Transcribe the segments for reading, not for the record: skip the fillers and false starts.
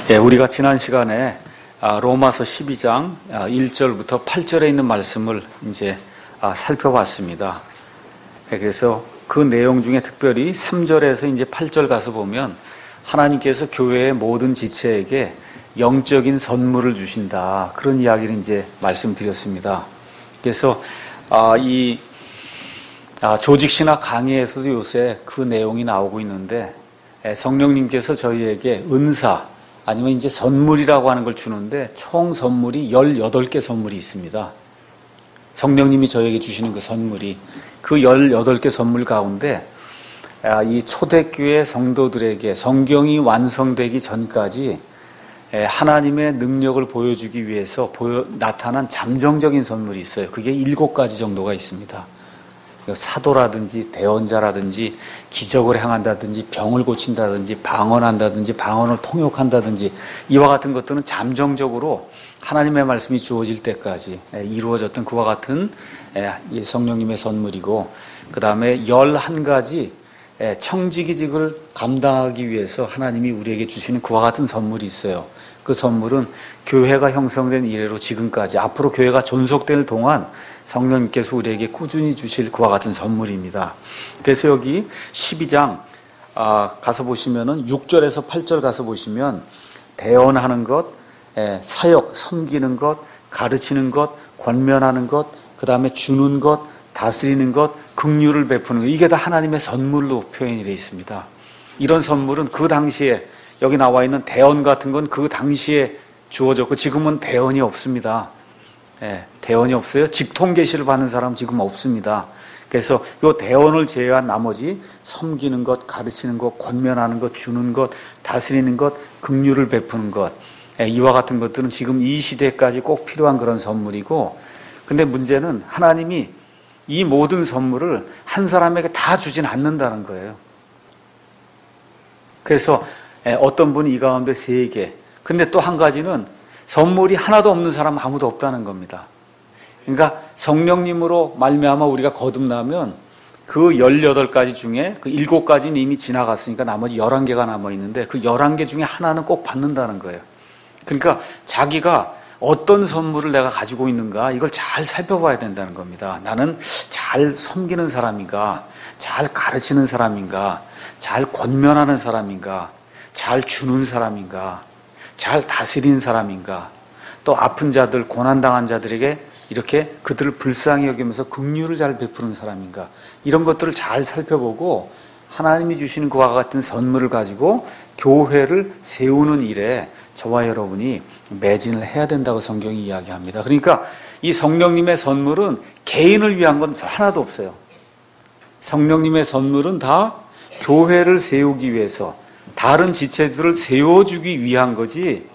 예, 우리가 지난 시간에 로마서 12장 1절부터 8절에 있는 말씀을 이제 살펴봤습니다. 그래서 그 내용 중에 특별히 3절에서 이제 8절 가서 보면 하나님께서 교회의 모든 지체에게 영적인 선물을 주신다. 그런 이야기를 이제 말씀드렸습니다. 그래서 이 조직신학 강의에서도 요새 그 내용이 나오고 있는데 성령님께서 저희에게 은사 아니면 이제 선물이라고 하는 걸 주는데 총 선물이 18개 선물이 있습니다. 성령님이 저에게 주시는 그 선물이 그 18개 선물 가운데 이 초대교회 성도들에게 성경이 완성되기 전까지 하나님의 능력을 보여주기 위해서 나타난 잠정적인 선물이 있어요. 그게 7가지 정도가 있습니다. 사도라든지 대언자라든지 기적을 행한다든지 병을 고친다든지 방언한다든지 방언을 통역한다든지 이와 같은 것들은 잠정적으로 하나님의 말씀이 주어질 때까지 이루어졌던 그와 같은 성령님의 선물이고, 그 다음에 11가지 청지기직을 감당하기 위해서 하나님이 우리에게 주시는 그와 같은 선물이 있어요. 그 선물은 교회가 형성된 이래로 지금까지 앞으로 교회가 존속될 동안 성령님께서 우리에게 꾸준히 주실 그와 같은 선물입니다. 그래서 여기 12장 가서 보시면은 6절에서 8절 가서 보시면 대언하는 것, 사역, 섬기는 것, 가르치는 것, 권면하는 것, 그 다음에 주는 것, 다스리는 것, 긍휼을 베푸는 것, 이게 다 하나님의 선물로 표현이 되어 있습니다. 이런 선물은 그 당시에 여기 나와 있는 대언 같은 건 그 당시에 주어졌고 지금은 대언이 없습니다. 대언이 없어요. 직통 계시를 받는 사람 지금 없습니다. 그래서 이 대언을 제외한 나머지 섬기는 것, 가르치는 것, 권면하는 것, 주는 것, 다스리는 것, 긍휼을 베푸는 것, 이와 같은 것들은 지금 이 시대까지 꼭 필요한 그런 선물이고, 근데 문제는 하나님이 이 모든 선물을 한 사람에게 다 주진 않는다는 거예요. 그래서 어떤 분이 이 가운데 3개, 근데 또 한 가지는 선물이 하나도 없는 사람 아무도 없다는 겁니다. 그러니까 성령님으로 말미암아 우리가 거듭나면 그 18가지 중에 그 7가지는 이미 지나갔으니까 나머지 11개가 남아있는데 그 11개 중에 하나는 꼭 받는다는 거예요. 그러니까 자기가 어떤 선물을 내가 가지고 있는가 이걸 잘 살펴봐야 된다는 겁니다. 나는 잘 섬기는 사람인가, 잘 가르치는 사람인가, 잘 권면하는 사람인가, 잘 주는 사람인가, 잘 다스리는 사람인가, 또 아픈 자들, 고난당한 자들에게 이렇게 그들을 불쌍히 여기면서 긍휼을 잘 베푸는 사람인가, 이런 것들을 잘 살펴보고 하나님이 주시는 그와 같은 선물을 가지고 교회를 세우는 일에 저와 여러분이 매진을 해야 된다고 성경이 이야기합니다. 그러니까 이 성령님의 선물은 개인을 위한 건 하나도 없어요. 성령님의 선물은 다 교회를 세우기 위해서 다른 지체들을 세워주기 위한 거지,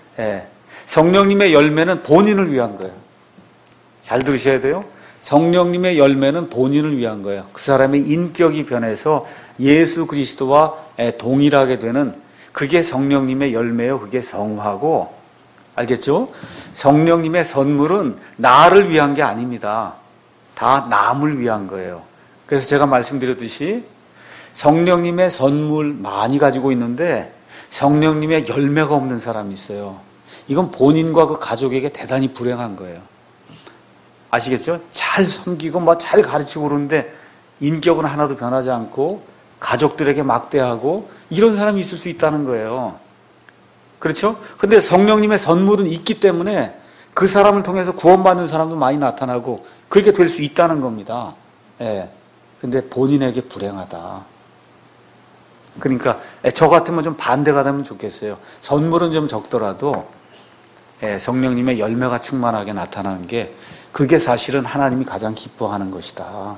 성령님의 열매는 본인을 위한 거예요. 잘 들으셔야 돼요. 성령님의 열매는 본인을 위한 거예요. 그 사람의 인격이 변해서 예수 그리스도와 동일하게 되는, 그게 성령님의 열매요. 그게 성화고, 알겠죠? 성령님의 선물은 나를 위한 게 아닙니다. 다 남을 위한 거예요. 그래서 제가 말씀드렸듯이 성령님의 선물 많이 가지고 있는데 성령님의 열매가 없는 사람이 있어요. 이건 본인과 그 가족에게 대단히 불행한 거예요. 아시겠죠? 잘 섬기고 잘 가르치고 그러는데 인격은 하나도 변하지 않고 가족들에게 막대하고 이런 사람이 있을 수 있다는 거예요. 그렇죠? 근데 성령님의 선물은 있기 때문에 그 사람을 통해서 구원받는 사람도 많이 나타나고 그렇게 될 수 있다는 겁니다. 근데 본인에게 불행하다. 그러니까 저 같으면 좀 반대가 되면 좋겠어요. 선물은 좀 적더라도 성령님의 열매가 충만하게 나타나는 게, 그게 사실은 하나님이 가장 기뻐하는 것이다.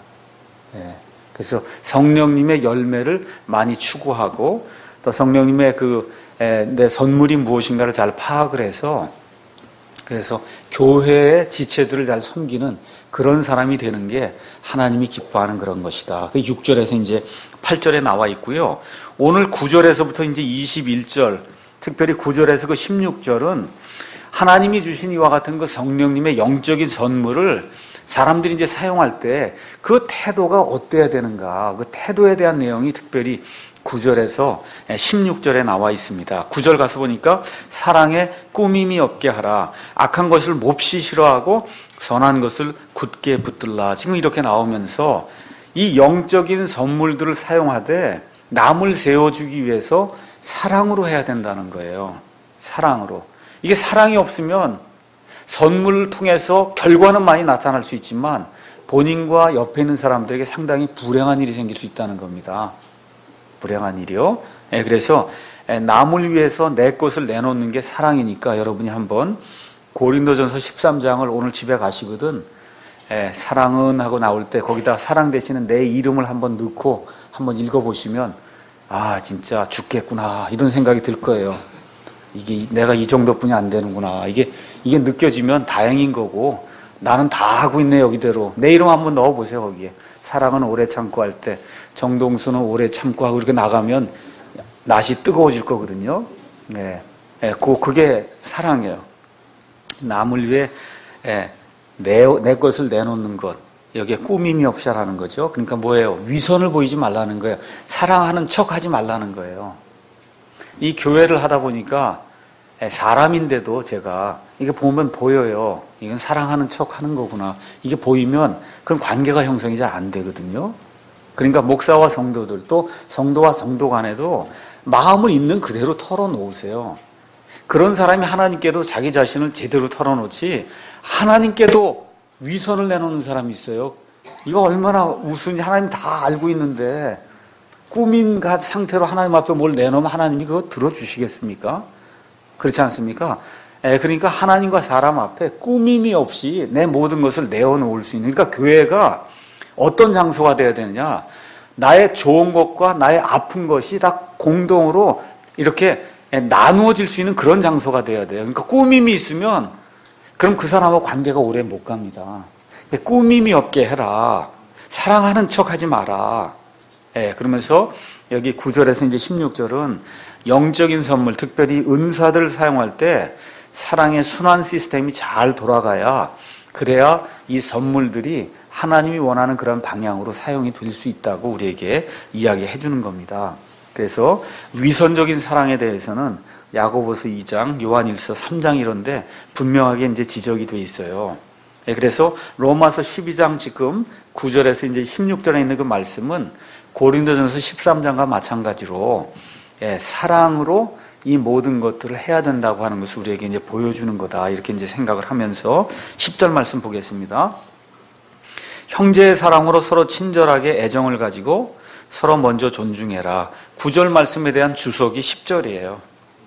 그래서 성령님의 열매를 많이 추구하고 또 성령님의 내 선물이 무엇인가를 잘 파악을 해서, 그래서 교회의 지체들을 잘 섬기는 그런 사람이 되는 게 하나님이 기뻐하는 그런 것이다. 6절에서 이제 8절에 나와 있고요. 오늘 9절에서부터 이제 21절, 특별히 9절에서 그 16절은 하나님이 주신 이와 같은 그 성령님의 영적인 선물을 사람들이 이제 사용할 때 그 태도가 어때야 되는가, 그 태도에 대한 내용이 특별히 9절에서 16절에 나와 있습니다. 9절 가서 보니까 사랑에 꾸밈이 없게 하라. 악한 것을 몹시 싫어하고 선한 것을 굳게 붙들라. 지금 이렇게 나오면서 이 영적인 선물들을 사용하되 남을 세워주기 위해서 사랑으로 해야 된다는 거예요. 사랑으로. 이게 사랑이 없으면 선물을 통해서 결과는 많이 나타날 수 있지만 본인과 옆에 있는 사람들에게 상당히 불행한 일이 생길 수 있다는 겁니다. 불행한 일이요. 그래서 남을 위해서 내 것을 내놓는 게 사랑이니까 여러분이 한번 고린도전서 13장을 오늘 집에 가시거든 사랑은 하고 나올 때 거기다 사랑 대신에 내 이름을 한번 넣고 한번 읽어보시면 아 진짜 죽겠구나 이런 생각이 들 거예요. 이게 내가 이 정도뿐이 안 되는구나. 이게 느껴지면 다행인 거고 나는 다 하고 있네 여기대로. 내 이름 한번 넣어보세요 거기에. 사랑은 오래 참고 할 때 정동수는 오래 참고 하고 이렇게 나가면 낯이 뜨거워질 거거든요. 그게 사랑이에요. 남을 위해 내 것을 내놓는 것. 여기에 꾸밈이 없이 하라는 거죠. 그러니까 뭐예요? 위선을 보이지 말라는 거예요. 사랑하는 척 하지 말라는 거예요. 이 교회를 하다 보니까 사람인데도 제가 이게 보면 보여요. 이건 사랑하는 척 하는 거구나. 이게 보이면 그런 관계가 형성이 잘 안 되거든요. 그러니까 목사와 성도들 또 성도와 성도 간에도 마음을 있는 그대로 털어놓으세요. 그런 사람이 하나님께도 자기 자신을 제대로 털어놓지 하나님께도 위선을 내놓는 사람이 있어요. 이거 얼마나 우스운지 하나님 다 알고 있는데 꾸민 상태로 하나님 앞에 뭘 내놓으면 하나님이 그거 들어주시겠습니까? 그렇지 않습니까? 그러니까 하나님과 사람 앞에 꾸밈이 없이 내 모든 것을 내어놓을 수 있는, 그러니까 교회가 어떤 장소가 되어야 되느냐, 나의 좋은 것과 나의 아픈 것이 다 공동으로 이렇게 나누어질 수 있는 그런 장소가 되어야 돼요. 그러니까 꾸밈이 있으면 그럼 그 사람하고 관계가 오래 못 갑니다. 꾸밈이 없게 해라. 사랑하는 척 하지 마라. 그러면서 여기 9절에서 이제 16절은 영적인 선물, 특별히 은사들을 사용할 때 사랑의 순환 시스템이 잘 돌아가야, 그래야 이 선물들이 하나님이 원하는 그런 방향으로 사용이 될 수 있다고 우리에게 이야기해 주는 겁니다. 그래서 위선적인 사랑에 대해서는 야고보서 2장, 요한일서 3장 이런데 분명하게 이제 지적이 돼 있어요. 그래서 로마서 12장 지금 9절에서 이제 16절에 있는 그 말씀은 고린도전서 13장과 마찬가지로 사랑으로 이 모든 것들을 해야 된다고 하는 것을 우리에게 이제 보여주는 거다. 이렇게 이제 생각을 하면서 10절 말씀 보겠습니다. 형제의 사랑으로 서로 친절하게 애정을 가지고 서로 먼저 존중해라. 9절 말씀에 대한 주석이 10절이에요.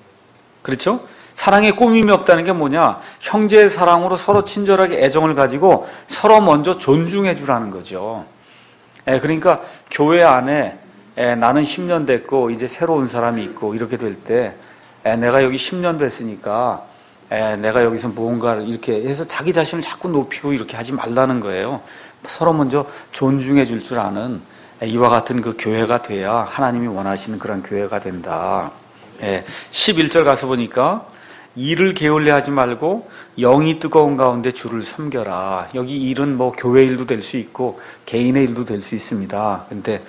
그렇죠? 사랑에 꾸밈이 없다는 게 뭐냐? 형제의 사랑으로 서로 친절하게 애정을 가지고 서로 먼저 존중해 주라는 거죠. 그러니까 교회 안에 나는 10년 됐고 이제 새로운 사람이 있고 이렇게 될 때 내가 여기 10년 됐으니까 내가 여기서 무언가를 이렇게 해서 자기 자신을 자꾸 높이고 이렇게 하지 말라는 거예요. 서로 먼저 존중해 줄 줄 아는 이와 같은 그 교회가 돼야 하나님이 원하시는 그런 교회가 된다. 11절 가서 보니까 일을 게을리 하지 말고 영이 뜨거운 가운데 주를 섬겨라. 여기 일은 뭐 교회 일도 될 수 있고 개인의 일도 될 수 있습니다. 근데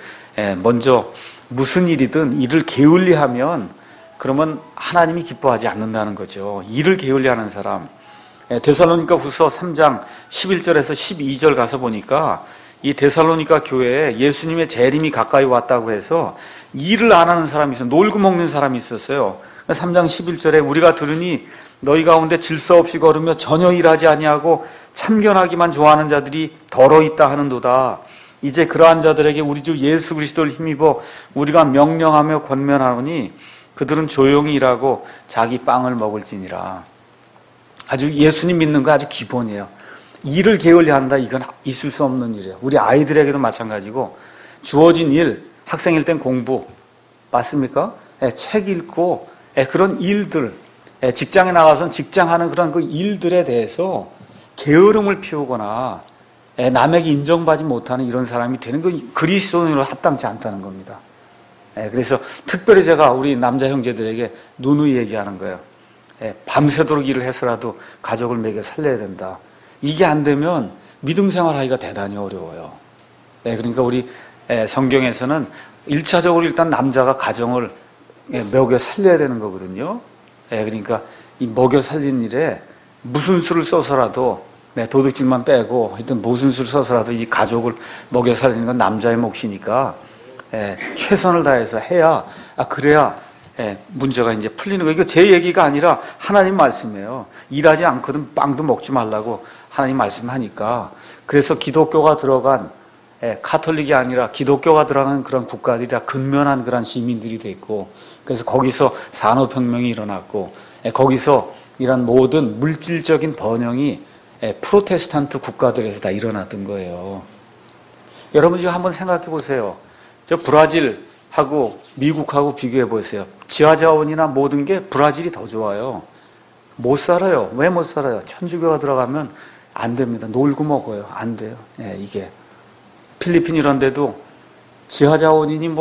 먼저 무슨 일이든 일을 게을리 하면 그러면 하나님이 기뻐하지 않는다는 거죠. 일을 게을리 하는 사람. 데살로니가 후서 3장 11절에서 12절 가서 보니까 이 데살로니가 교회에 예수님의 재림이 가까이 왔다고 해서 일을 안 하는 사람이 있어요. 놀고 먹는 사람이 있었어요. 3장 11절에 우리가 들으니 너희 가운데 질서 없이 걸으며 전혀 일하지 아니하고 참견하기만 좋아하는 자들이 더러 있다 하는도다. 이제 그러한 자들에게 우리 주 예수 그리스도를 힘입어 우리가 명령하며 권면하노니 그들은 조용히 일하고 자기 빵을 먹을지니라. 아주 예수님 믿는 거 아주 기본이에요. 일을 게을리 한다, 이건 있을 수 없는 일이에요. 우리 아이들에게도 마찬가지고 주어진 일, 학생일 땐 공부 맞습니까? 책 읽고 그런 일들, 직장에 나가서 직장하는 그런 그 일들에 대해서 게으름을 피우거나 남에게 인정받지 못하는 이런 사람이 되는 건 그리스도인으로 합당치 않다는 겁니다. 그래서 특별히 제가 우리 남자 형제들에게 누누이 얘기하는 거예요. 밤새도록 일을 해서라도 가족을 먹여 살려야 된다. 이게 안 되면 믿음 생활하기가 대단히 어려워요. 그러니까 우리 성경에서는 1차적으로 일단 남자가 가정을 먹여 살려야 되는 거거든요. 그러니까 이 먹여 살린 일에 무슨 수를 써서라도 도둑질만 빼고 하여튼 무슨 수를 써서라도 이 가족을 먹여 살리는 건 남자의 몫이니까 최선을 다해서 해야 그래야 문제가 이제 풀리는 거예요. 이거 제 얘기가 아니라 하나님 말씀이에요. 일하지 않거든 빵도 먹지 말라고 하나님 말씀하니까. 그래서 기독교가 들어간 카톨릭이 아니라 기독교가 들어간 그런 국가들이라 근면한 그런 시민들이 됐고, 그래서 거기서 산업혁명이 일어났고, 거기서 이런 모든 물질적인 번영이 프로테스탄트 국가들에서 다 일어났던 거예요. 여러분 지금 한번 생각해 보세요. 저 브라질하고 미국하고 비교해 보세요. 지하자원이나 모든 게 브라질이 더 좋아요. 못 살아요. 왜 못 살아요? 천주교가 들어가면 안 됩니다. 놀고 먹어요. 안 돼요. 이게. 필리핀 이런 데도 지하자원이니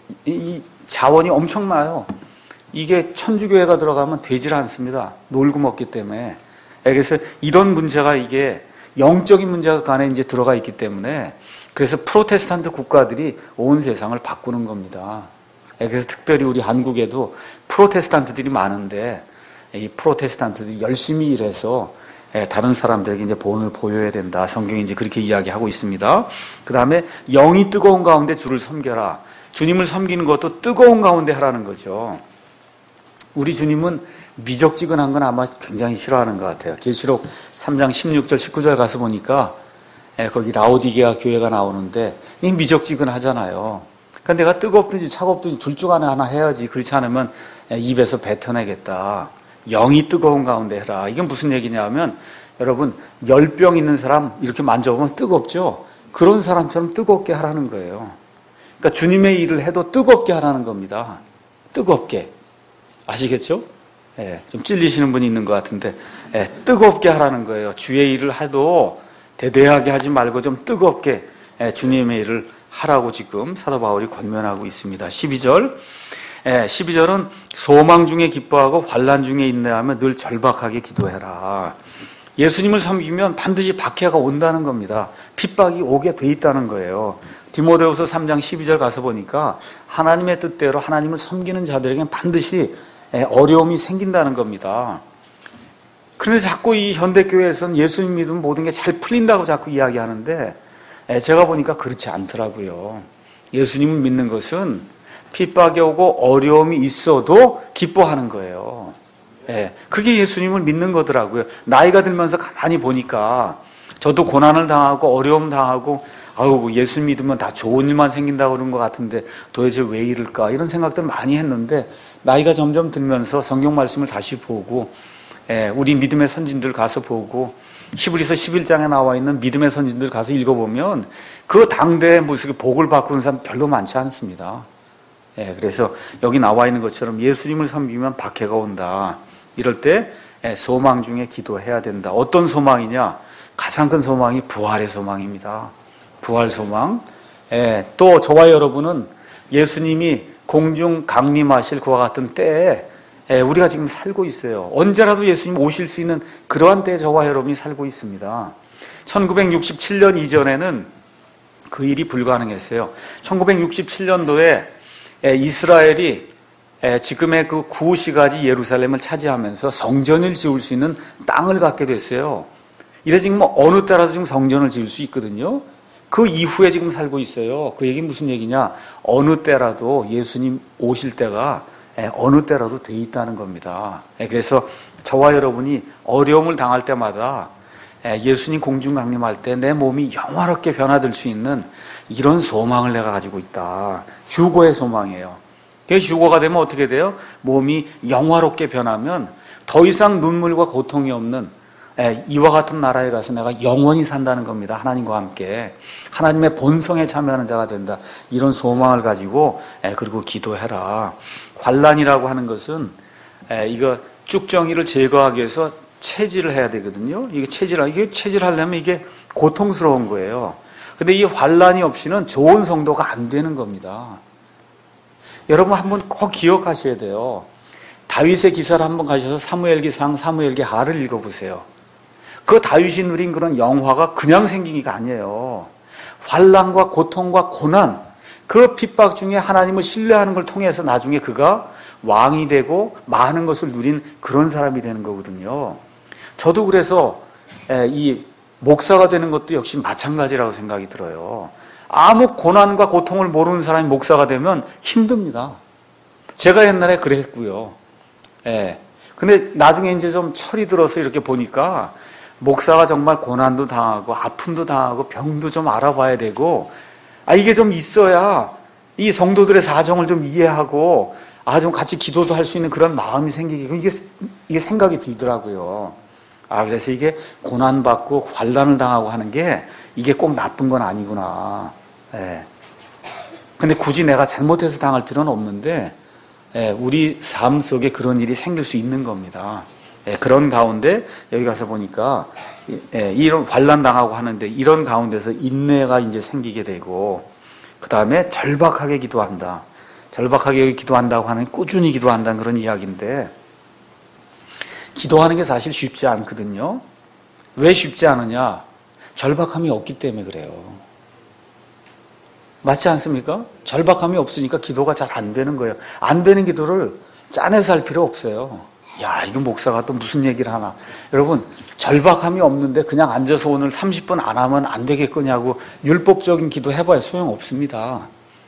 이 자원이 엄청나요. 이게 천주교회가 들어가면 되질 않습니다. 놀고 먹기 때문에. 그래서 이런 문제가 이게 영적인 문제가 그 안에 이제 들어가 있기 때문에 그래서 프로테스탄트 국가들이 온 세상을 바꾸는 겁니다. 그래서 특별히 우리 한국에도 프로테스탄트들이 많은데 이 프로테스탄트들이 열심히 일해서 다른 사람들에게 이제 본을 보여야 된다. 성경이 이제 그렇게 이야기하고 있습니다. 그 다음에 영이 뜨거운 가운데 주를 섬겨라. 주님을 섬기는 것도 뜨거운 가운데 하라는 거죠. 우리 주님은 미적지근한 건 아마 굉장히 싫어하는 것 같아요. 계시록 3장 16절 19절 가서 보니까 거기 라오디게아 교회가 나오는데 이 미적지근하잖아요. 그러니까 내가 뜨겁든지 차갑든지 둘 중 하나 해야지. 그렇지 않으면 입에서 뱉어내겠다. 영이 뜨거운 가운데 해라. 이게 무슨 얘기냐면 여러분 열병 있는 사람 이렇게 만져보면 뜨겁죠. 그런 사람처럼 뜨겁게 하라는 거예요. 그러니까 주님의 일을 해도 뜨겁게 하라는 겁니다. 뜨겁게. 아시겠죠? 좀 찔리시는 분이 있는 것 같은데 뜨겁게 하라는 거예요. 주의 일을 해도 대대하게 하지 말고 좀 뜨겁게 주님의 일을 하라고 지금 사도 바울이 권면하고 있습니다. 12절 12절은 소망 중에 기뻐하고 환난 중에 인내하며 늘 절박하게 기도해라. 예수님을 섬기면 반드시 박해가 온다는 겁니다. 핍박이 오게 돼 있다는 거예요. 디모데후서 3장 12절 가서 보니까 하나님의 뜻대로 하나님을 섬기는 자들에게는 반드시 어려움이 생긴다는 겁니다. 그런데 자꾸 이 현대교회에서는 예수님 믿으면 모든 게 잘 풀린다고 자꾸 이야기하는데 제가 보니까 그렇지 않더라고요. 예수님을 믿는 것은 핍박이 오고 어려움이 있어도 기뻐하는 거예요. 그게 예수님을 믿는 거더라고요. 나이가 들면서 가만히 보니까 저도 고난을 당하고 어려움 당하고 예수 믿으면 다 좋은 일만 생긴다고 그런 것 같은데 도대체 왜 이럴까 이런 생각들을 많이 했는데 나이가 점점 들면서 성경 말씀을 다시 보고 우리 믿음의 선진들 가서 보고 히브리서 11장에 나와 있는 믿음의 선진들 가서 읽어보면 그 당대의 모습에 복을 바꾸는 사람 별로 많지 않습니다. 그래서 여기 나와 있는 것처럼 예수님을 섬기면 박해가 온다. 이럴 때 소망 중에 기도해야 된다. 어떤 소망이냐? 가장 큰 소망이 부활의 소망입니다. 부활 소망. 또 저와 여러분은 예수님이 공중 강림하실 그와 같은 때에 우리가 지금 살고 있어요. 언제라도 예수님 오실 수 있는 그러한 때에 저와 여러분이 살고 있습니다. 1967년 이전에는 그 일이 불가능했어요. 1967년도에 이스라엘이 지금의 그 구시가지 예루살렘을 차지하면서 성전을 지을 수 있는 땅을 갖게 됐어요. 이래 지금 어느 때라도 지금 성전을 지을 수 있거든요. 그 이후에 지금 살고 있어요. 그 얘기 무슨 얘기냐? 어느 때라도 예수님 오실 때가 어느 때라도 돼 있다는 겁니다. 그래서 저와 여러분이 어려움을 당할 때마다 예수님 공중 강림할 때 내 몸이 영화롭게 변화될 수 있는 이런 소망을 내가 가지고 있다. 휴거의 소망이에요. 휴거가 되면 어떻게 돼요? 몸이 영화롭게 변하면 더 이상 눈물과 고통이 없는 이와 같은 나라에 가서 내가 영원히 산다는 겁니다. 하나님과 함께 하나님의 본성에 참여하는 자가 된다. 이런 소망을 가지고 그리고 기도해라. 환난이라고 하는 것은 이거 쭉정이를 제거하기 위해서 체질을 해야 되거든요. 이게 체질하려면 이게 고통스러운 거예요. 근데 이 환난이 없이는 좋은 성도가 안 되는 겁니다. 여러분 한번 꼭 기억하셔야 돼요. 다윗의 기사를 한번 가셔서 사무엘기상, 사무엘기하를 읽어보세요. 그 다윗이 누린 그런 영화가 그냥 생긴 게 아니에요. 환난과 고통과 고난, 그 핍박 중에 하나님을 신뢰하는 걸 통해서 나중에 그가 왕이 되고 많은 것을 누린 그런 사람이 되는 거거든요. 저도 그래서 이 목사가 되는 것도 역시 마찬가지라고 생각이 들어요. 아무 고난과 고통을 모르는 사람이 목사가 되면 힘듭니다. 제가 옛날에 그랬고요. 근데 나중에 이제 좀 철이 들어서 이렇게 보니까 목사가 정말 고난도 당하고 아픔도 당하고 병도 좀 알아봐야 되고, 이게 좀 있어야 이 성도들의 사정을 좀 이해하고 좀 같이 기도도 할 수 있는 그런 마음이 생기고, 이게 생각이 들더라고요. 그래서 이게 고난받고 환난을 당하고 하는 게 이게 꼭 나쁜 건 아니구나. 근데 굳이 내가 잘못해서 당할 필요는 없는데, 우리 삶 속에 그런 일이 생길 수 있는 겁니다. 그런 가운데 여기 가서 보니까 이런 환난 당하고 하는데 이런 가운데서 인내가 이제 생기게 되고, 그 다음에 절박하게 기도한다. 절박하게 기도한다고 하는 꾸준히 기도한다는 그런 이야기인데, 기도하는 게 사실 쉽지 않거든요. 왜 쉽지 않으냐? 절박함이 없기 때문에 그래요. 맞지 않습니까? 절박함이 없으니까 기도가 잘 안 되는 거예요. 안 되는 기도를 짜내서 할 필요 없어요. 이거 목사가 또 무슨 얘기를 하나. 여러분, 절박함이 없는데 그냥 앉아서 오늘 30분 안 하면 안 되겠거냐고 율법적인 기도 해봐야 소용없습니다.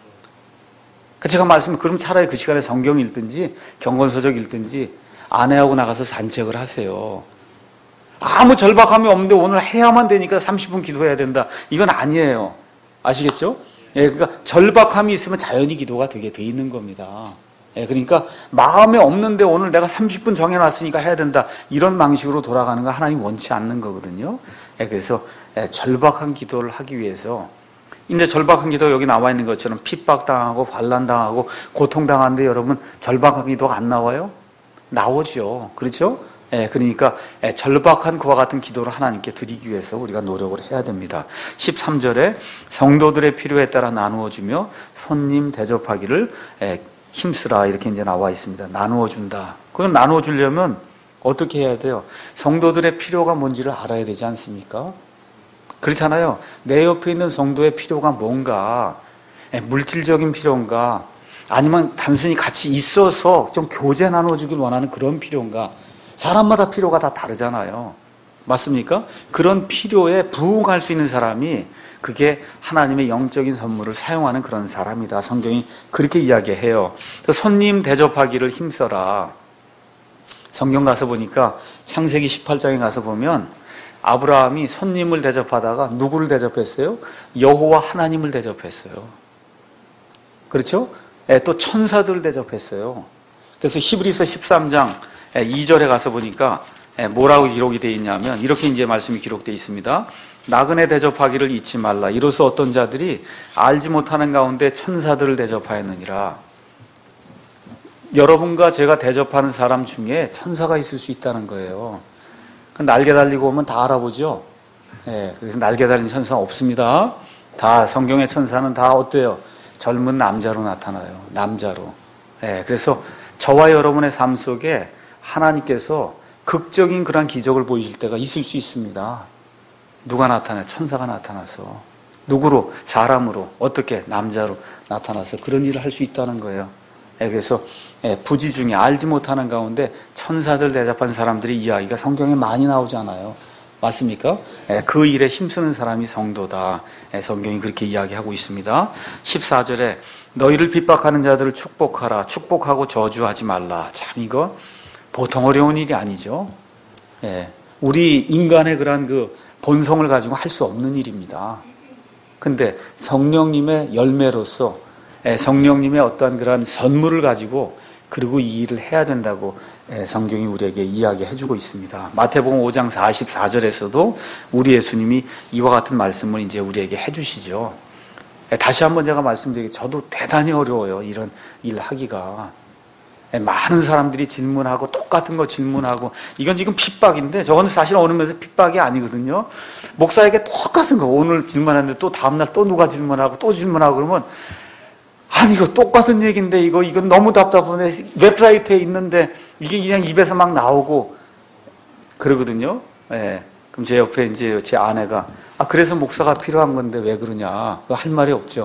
제가 그럼 차라리 그 시간에 성경 읽든지 경건서적 읽든지 아내하고 나가서 산책을 하세요. 아무 절박함이 없는데 오늘 해야만 되니까 30분 기도해야 된다. 이건 아니에요. 아시겠죠? 그러니까 절박함이 있으면 자연히 기도가 되게 돼 있는 겁니다. 그러니까 마음에 없는데 오늘 내가 30분 정해놨으니까 해야 된다. 이런 방식으로 돌아가는 거 하나님 원치 않는 거거든요. 그래서 절박한 기도를 하기 위해서, 이제 절박한 기도 여기 나와 있는 것처럼 핍박당하고 환난당하고 고통당하는데 여러분 절박한 기도가 안 나와요? 나오죠. 그렇죠? 그러니까 절박한 그와 같은 기도를 하나님께 드리기 위해서 우리가 노력을 해야 됩니다. 13절에 성도들의 필요에 따라 나누어주며 손님 대접하기를 힘쓰라, 이렇게 이제 나와 있습니다. 나누어준다. 그럼 나누어주려면 어떻게 해야 돼요? 성도들의 필요가 뭔지를 알아야 되지 않습니까? 그렇잖아요. 내 옆에 있는 성도의 필요가 뭔가, 물질적인 필요인가, 아니면 단순히 같이 있어서 좀 교제 나눠주길 원하는 그런 필요인가. 사람마다 필요가 다 다르잖아요. 맞습니까? 그런 필요에 부응할 수 있는 사람이 그게 하나님의 영적인 선물을 사용하는 그런 사람이다. 성경이 그렇게 이야기해요. 손님 대접하기를 힘써라. 성경 가서 보니까 창세기 18장에 가서 보면 아브라함이 손님을 대접하다가 누구를 대접했어요? 여호와 하나님을 대접했어요. 그렇죠? 또 천사들을 대접했어요. 그래서 히브리서 13장 2절에 가서 보니까 뭐라고 기록이 되어 있냐면 이렇게 이제 말씀이 기록되어 있습니다. 나그네 대접하기를 잊지 말라. 이로써 어떤 자들이 알지 못하는 가운데 천사들을 대접하였느니라. 여러분과 제가 대접하는 사람 중에 천사가 있을 수 있다는 거예요. 날개 달리고 오면 다 알아보죠. 그래서 날개 달린 천사는 없습니다. 다 성경의 천사는 다 어때요? 젊은 남자로 나타나요. 남자로. 그래서 저와 여러분의 삶 속에 하나님께서 극적인 그런 기적을 보이실 때가 있을 수 있습니다. 누가 나타나요? 천사가 나타나서. 누구로? 사람으로. 어떻게? 남자로 나타나서 그런 일을 할 수 있다는 거예요. 그래서 부지 중에 알지 못하는 가운데 천사들 대접한 사람들의 이야기가 성경에 많이 나오잖아요. 맞습니까? 그 일에 힘쓰는 사람이 성도다. 성경이 그렇게 이야기하고 있습니다. 14절에 너희를 핍박하는 자들을 축복하라. 축복하고 저주하지 말라. 참 이거 보통 어려운 일이 아니죠. 우리 인간의 그런 그 본성을 가지고 할 수 없는 일입니다. 근데 성령님의 열매로서 성령님의 어떠한 그런 선물을 가지고 그리고 이 일을 해야 된다고 성경이 우리에게 이야기해주고 있습니다. 마태복음 5장 44절에서도 우리 예수님이 이와 같은 말씀을 이제 우리에게 해주시죠. 다시 한번 제가 말씀드리기, 저도 대단히 어려워요. 이런 일을 하기가. 많은 사람들이 질문하고 똑같은 거 질문하고, 이건 지금 핍박인데 저거는 사실 어느 면에서 핍박이 아니거든요. 목사에게 똑같은 거 오늘 질문하는데 또 다음날 또 누가 질문하고 또 질문하고 그러면 아니 이거 똑같은 얘기인데 이건 너무 답답하네. 웹사이트에 있는데 이게 그냥 입에서 막 나오고 그러거든요. 그럼 제 옆에 이제 제 아내가 그래서 목사가 필요한 건데 왜 그러냐. 할 말이 없죠.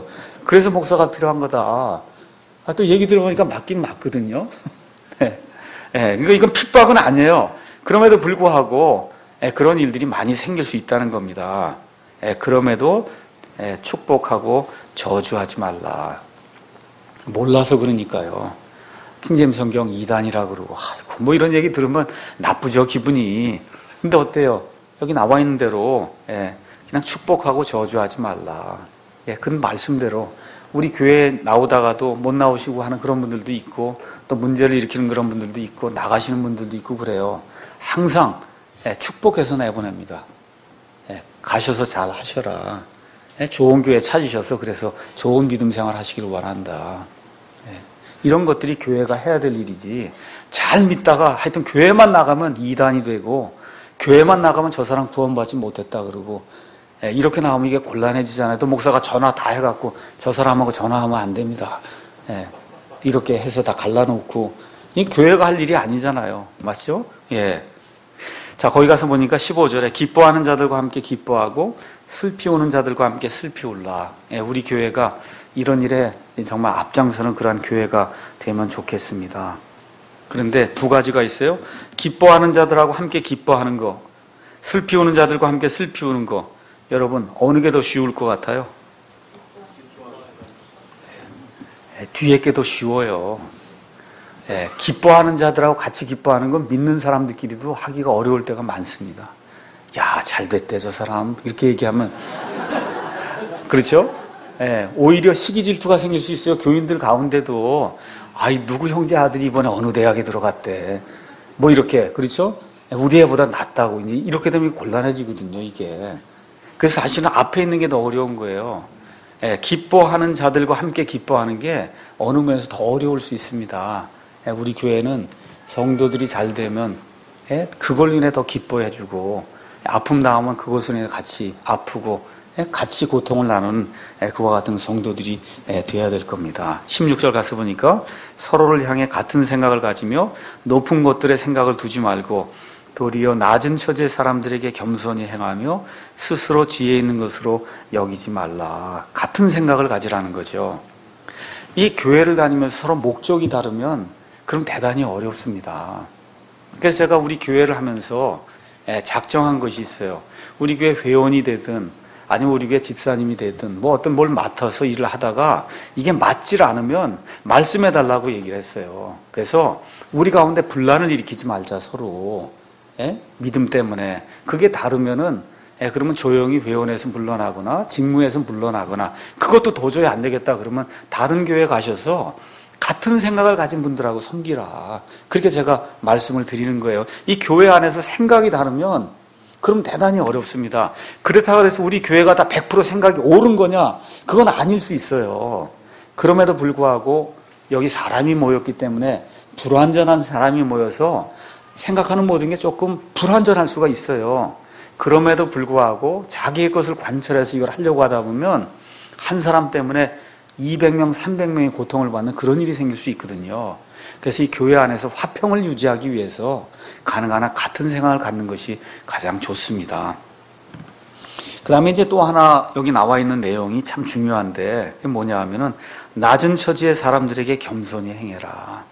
그래서 목사가 필요한 거다. 또 얘기 들어보니까 맞긴 맞거든요. 네. 그러니까 이건 핍박은 아니에요. 그럼에도 불구하고 그런 일들이 많이 생길 수 있다는 겁니다. 그럼에도 축복하고 저주하지 말라. 몰라서 그러니까요. 킹제임스 성경 2단이라 그러고 아이고 뭐 이런 얘기 들으면 나쁘죠, 기분이. 근데 어때요? 여기 나와 있는 대로 그냥 축복하고 저주하지 말라. 그 말씀대로 우리 교회에 나오다가도 못 나오시고 하는 그런 분들도 있고 또 문제를 일으키는 그런 분들도 있고 나가시는 분들도 있고 그래요. 항상 축복해서 내보냅니다. 가셔서 잘 하셔라. 좋은 교회 찾으셔서 그래서 좋은 믿음 생활 하시기를 원한다. 이런 것들이 교회가 해야 될 일이지. 잘 믿다가 하여튼 교회만 나가면 이단이 되고 교회만 나가면 저 사람 구원받지 못했다 그러고 이렇게 나오면 이게 곤란해지잖아요. 또 목사가 전화 다 해갖고 저 사람하고 전화하면 안 됩니다. 이렇게 해서 다 갈라놓고 이 교회가 할 일이 아니잖아요. 맞죠? 자, 거기 가서 보니까 15절에 기뻐하는 자들과 함께 기뻐하고 슬피 우는 자들과 함께 슬피 울라. 우리 교회가 이런 일에 정말 앞장서는 그러한 교회가 되면 좋겠습니다. 그런데 두 가지가 있어요. 기뻐하는 자들하고 함께 기뻐하는 거, 슬피 우는 자들과 함께 슬피 우는 거. 여러분 어느 게 더 쉬울 것 같아요? 뒤에 게 더 쉬워요. 기뻐하는 자들하고 같이 기뻐하는 건 믿는 사람들끼리도 하기가 어려울 때가 많습니다. 야, 잘 됐대 저 사람 이렇게 얘기하면 그렇죠? 오히려 시기 질투가 생길 수 있어요. 교인들 가운데도 아이 누구 형제 아들이 이번에 어느 대학에 들어갔대 뭐 이렇게 그렇죠? 우리 애보다 낫다고 이제 이렇게 되면 곤란해지거든요. 이게 그래서 사실은 앞에 있는 게 더 어려운 거예요. 기뻐하는 자들과 함께 기뻐하는 게 어느 면에서 더 어려울 수 있습니다. 우리 교회는 성도들이 잘 되면 그걸 인해 더 기뻐해주고 아픔 당하면 그것을 인해 같이 아프고 같이 고통을 나누는 그와 같은 성도들이 되어야 될 겁니다. 16절 가서 보니까 서로를 향해 같은 생각을 가지며 높은 것들의 생각을 두지 말고 도리어 낮은 처지의 사람들에게 겸손히 행하며 스스로 지혜 있는 것으로 여기지 말라. 같은 생각을 가지라는 거죠. 이 교회를 다니면서 서로 목적이 다르면 그럼 대단히 어렵습니다. 그래서 제가 우리 교회를 하면서 작정한 것이 있어요. 우리 교회 회원이 되든 아니면 우리 교회 집사님이 되든 뭐 어떤 뭘 맡아서 일을 하다가 이게 맞질 않으면 말씀해 달라고 얘기를 했어요. 그래서 우리 가운데 분란을 일으키지 말자 서로. 믿음 때문에 그게 다르면은 그러면 조용히 회원에서 물러나거나 직무에서 물러나거나 그것도 도저히 안 되겠다 그러면 다른 교회 가셔서 같은 생각을 가진 분들하고 섬기라. 그렇게 제가 말씀을 드리는 거예요. 이 교회 안에서 생각이 다르면 그럼 대단히 어렵습니다. 그렇다고 해서 우리 교회가 다 100% 생각이 옳은 거냐? 그건 아닐 수 있어요. 그럼에도 불구하고 여기 사람이 모였기 때문에 불완전한 사람이 모여서 생각하는 모든 게 조금 불완전할 수가 있어요. 그럼에도 불구하고 자기의 것을 관철해서 이걸 하려고 하다 보면 한 사람 때문에 200명, 300명의 고통을 받는 그런 일이 생길 수 있거든요. 그래서 이 교회 안에서 화평을 유지하기 위해서 가능한 한 같은 생각을 갖는 것이 가장 좋습니다. 그 다음에 이제 또 하나 여기 나와 있는 내용이 참 중요한데 그게 뭐냐 하면은 낮은 처지의 사람들에게 겸손히 행해라.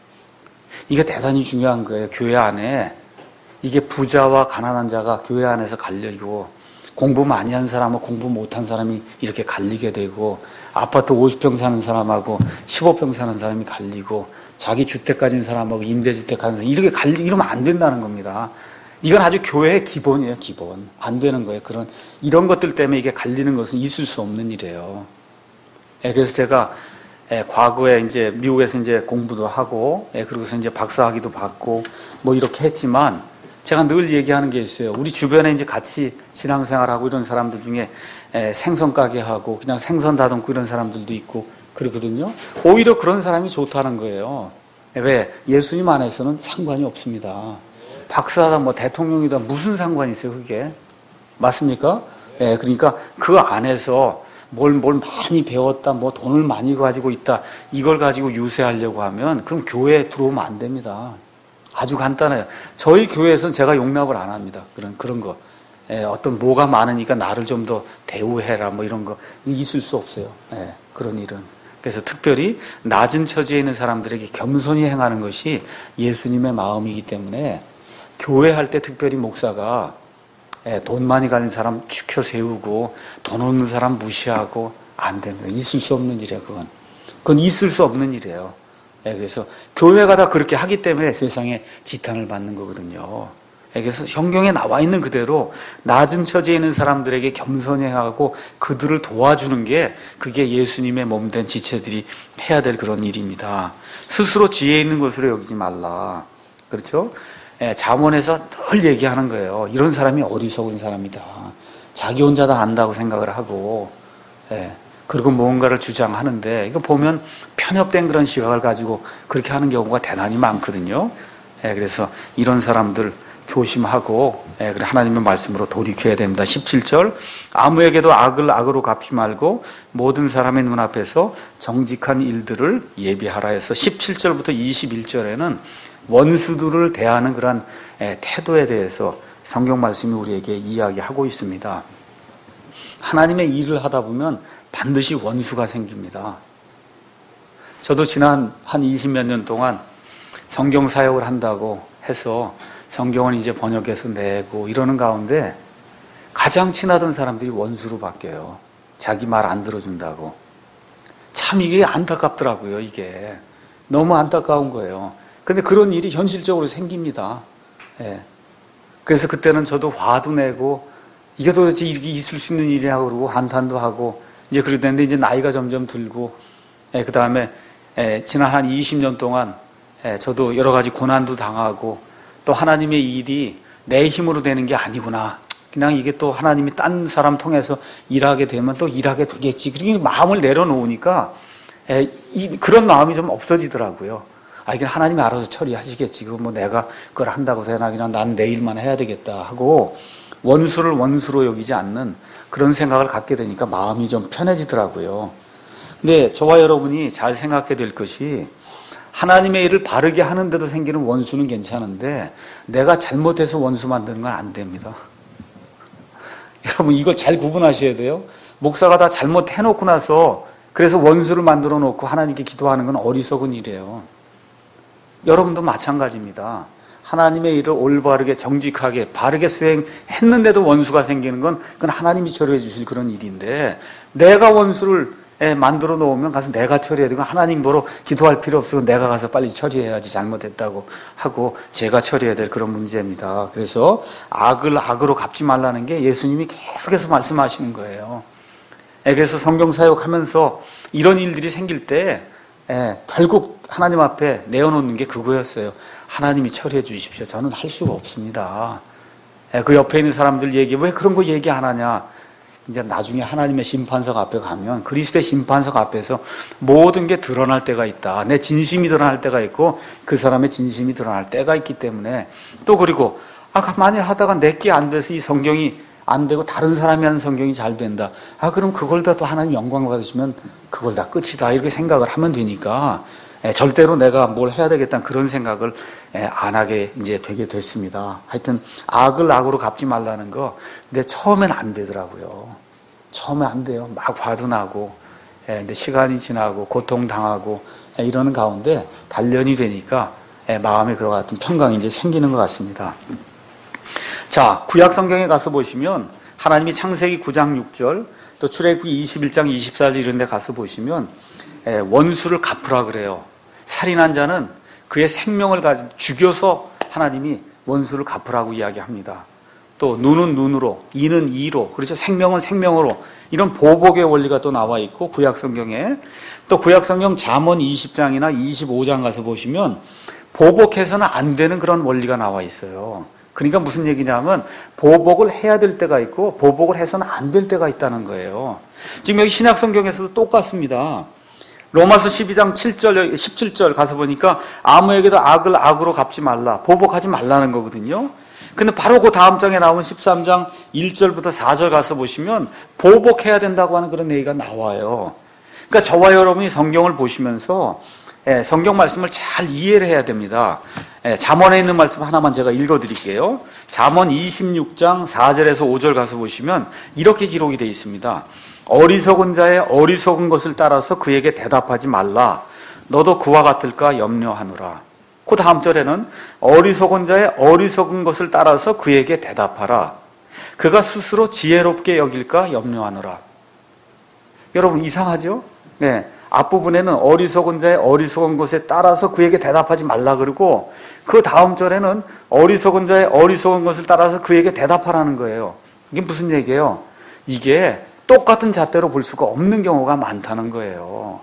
이게 대단히 중요한 거예요. 교회 안에 이게 부자와 가난한 자가 교회 안에서 갈리고 공부 많이 한 사람하고 공부 못한 사람이 이렇게 갈리게 되고 아파트 50평 사는 사람하고 15평 사는 사람이 갈리고 자기 주택 가진 사람하고 임대주택 가진 사람 이렇게 이러면 안 된다는 겁니다. 이건 아주 교회의 기본이에요. 기본. 안 되는 거예요. 이런 것들 때문에 이게 갈리는 것은 있을 수 없는 일이에요. 그래서 제가 과거에 이제 미국에서 이제 공부도 하고 그러고서 이제 박사학위도 받고 뭐 이렇게 했지만 제가 늘 얘기하는 게 있어요. 우리 주변에 이제 같이 신앙생활하고 이런 사람들 중에 생선 가게 하고 그냥 생선 다듬고 이런 사람들도 있고 그러거든요. 오히려 그런 사람이 좋다는 거예요. 왜? 예수님 안에서는 상관이 없습니다. 박사다 뭐 대통령이다 무슨 상관이 있어요, 그게? 맞습니까? 그러니까 그 안에서 뭘 많이 배웠다, 뭐 돈을 많이 가지고 있다, 이걸 가지고 유세하려고 하면 그럼 교회에 들어오면 안 됩니다. 아주 간단해요. 저희 교회에서는 제가 용납을 안 합니다. 그런 거. 어떤 뭐가 많으니까 나를 좀 더 대우해라 뭐 이런 거 있을 수 없어요. 그런 일은. 그래서 특별히 낮은 처지에 있는 사람들에게 겸손히 행하는 것이 예수님의 마음이기 때문에 교회할 때 특별히 목사가 돈 많이 가진 사람 축혀 세우고 돈 없는 사람 무시하고 안 됩니다. 있을 수 없는 일이에요. 그건 있을 수 없는 일이에요. 그래서 교회가 다 그렇게 하기 때문에 세상에 지탄을 받는 거거든요. 그래서 성경에 나와 있는 그대로 낮은 처지에 있는 사람들에게 겸손히 하고 그들을 도와주는 게 그게 예수님의 몸된 지체들이 해야 될 그런 일입니다. 스스로 지혜 있는 것으로 여기지 말라. 그렇죠? 잠언에서 늘 얘기하는 거예요. 이런 사람이 어리석은 사람이다. 자기 혼자 다 안다고 생각을 하고 그리고 무언가를 주장하는데 이거 보면 편협된 그런 시각을 가지고 그렇게 하는 경우가 대단히 많거든요. 그래서 이런 사람들 조심하고 하나님의 말씀으로 돌이켜야 된다. 17절 아무에게도 악을 악으로 갚지 말고 모든 사람의 눈앞에서 정직한 일들을 예비하라 해서 17절부터 21절에는 원수들을 대하는 그런 태도에 대해서 성경 말씀이 우리에게 이야기하고 있습니다. 하나님의 일을 하다 보면 반드시 원수가 생깁니다. 저도 지난 한 20몇 년 동안 성경 사역을 한다고 해서 성경을 이제 번역해서 내고 이러는 가운데 가장 친하던 사람들이 원수로 바뀌어요. 자기 말 안 들어준다고. 참 이게 안타깝더라고요. 이게 너무 안타까운 거예요. 근데 그런 일이 현실적으로 생깁니다. 그래서 그때는 저도 화도 내고 이게 도대체 이렇게 있을 수 있는 일이냐 그러고 한탄도 하고 이제 그러는데 이제 나이가 점점 들고 그 다음에 지난 한 20년 동안 저도 여러 가지 고난도 당하고 또 하나님의 일이 내 힘으로 되는 게 아니구나. 그냥 이게 또 하나님이 딴 사람 통해서 일하게 되면 또 일하게 되겠지. 그렇게 마음을 내려놓으니까 그런 마음이 좀 없어지더라고요. 이게 하나님이 알아서 처리하시겠지. 그거 뭐 내가 그걸 한다고 되나. 그냥 난 내 일만 해야 되겠다 하고 원수를 원수로 여기지 않는 그런 생각을 갖게 되니까 마음이 좀 편해지더라고요. 근데 저와 여러분이 잘 생각해야 될 것이 하나님의 일을 바르게 하는데도 생기는 원수는 괜찮은데 내가 잘못해서 원수 만드는 건 안 됩니다. 여러분 이거 잘 구분하셔야 돼요. 목사가 다 잘못해놓고 나서 그래서 원수를 만들어 놓고 하나님께 기도하는 건 어리석은 일이에요. 여러분도 마찬가지입니다. 하나님의 일을 올바르게 정직하게 바르게 수행했는데도 원수가 생기는 건 그건 하나님이 처리해 주실 그런 일인데 내가 원수를 만들어 놓으면 가서 내가 처리해야 되고 하나님 보러 기도할 필요 없고 내가 가서 빨리 처리해야지 잘못했다고 하고 제가 처리해야 될 그런 문제입니다. 그래서 악을 악으로 갚지 말라는 게 예수님이 계속해서 말씀하시는 거예요. 그래서 성경 사역하면서 이런 일들이 생길 때 결국 하나님 앞에 내어놓는 게 그거였어요. 하나님이 처리해 주십시오. 저는 할 수가 없습니다. 그 옆에 있는 사람들 얘기 왜 그런 거 얘기 안 하냐. 이제 나중에 하나님의 심판석 앞에 가면 그리스도의 심판석 앞에서 모든 게 드러날 때가 있다. 내 진심이 드러날 때가 있고 그 사람의 진심이 드러날 때가 있기 때문에 또 그리고 만일 하다가 내게 안 돼서 이 성경이 안 되고 다른 사람이 하는 성경이 잘 된다. 그럼 그걸 다 또 하나님 영광 받으시면 그걸 다 끝이다. 이렇게 생각을 하면 되니까 절대로 내가 뭘 해야 되겠다는 그런 생각을 안 하게 이제 되게 됐습니다. 하여튼 악을 악으로 갚지 말라는 거. 근데 처음엔 안 되더라고요. 처음에 안 돼요. 막 화도 나고, 근데 시간이 지나고 고통당하고 이러는 가운데 단련이 되니까 마음에 그와 같은 평강이 이제 생기는 것 같습니다. 자, 구약 성경에 가서 보시면 하나님이 창세기 9장 6절 또 출애굽기 21장 24절 이런 데 가서 보시면 원수를 갚으라 그래요. 살인한 자는 그의 생명을 죽여서 하나님이 원수를 갚으라고 이야기합니다. 또 눈은 눈으로, 이는 이로, 그렇죠? 생명은 생명으로 이런 보복의 원리가 또 나와 있고 구약 성경에 또 구약 성경 잠언 20장이나 25장 가서 보시면 보복해서는 안 되는 그런 원리가 나와 있어요. 그러니까 무슨 얘기냐면 보복을 해야 될 때가 있고 보복을 해서는 안 될 때가 있다는 거예요. 지금 여기 신약 성경에서도 똑같습니다. 로마서 12장 7절, 17절 가서 보니까 아무에게도 악을 악으로 갚지 말라. 보복하지 말라는 거거든요. 근데 바로 그 다음 장에 나오는 13장 1절부터 4절 가서 보시면 보복해야 된다고 하는 그런 얘기가 나와요. 그러니까 저와 여러분이 성경을 보시면서 성경 말씀을 잘 이해를 해야 됩니다. 잠언에 있는 말씀 하나만 제가 읽어드릴게요. 잠언 26장 4절에서 5절 가서 보시면 이렇게 기록이 되어 있습니다. 어리석은 자의 어리석은 것을 따라서 그에게 대답하지 말라. 너도 그와 같을까 염려하노라. 그 다음 절에는 어리석은 자의 어리석은 것을 따라서 그에게 대답하라. 그가 스스로 지혜롭게 여길까 염려하노라. 여러분 이상하죠? 네. 앞부분에는 어리석은 자의 어리석은 것에 따라서 그에게 대답하지 말라 그러고 그 다음 절에는 어리석은 자의 어리석은 것을 따라서 그에게 대답하라는 거예요. 이게 무슨 얘기예요? 이게 똑같은 잣대로 볼 수가 없는 경우가 많다는 거예요.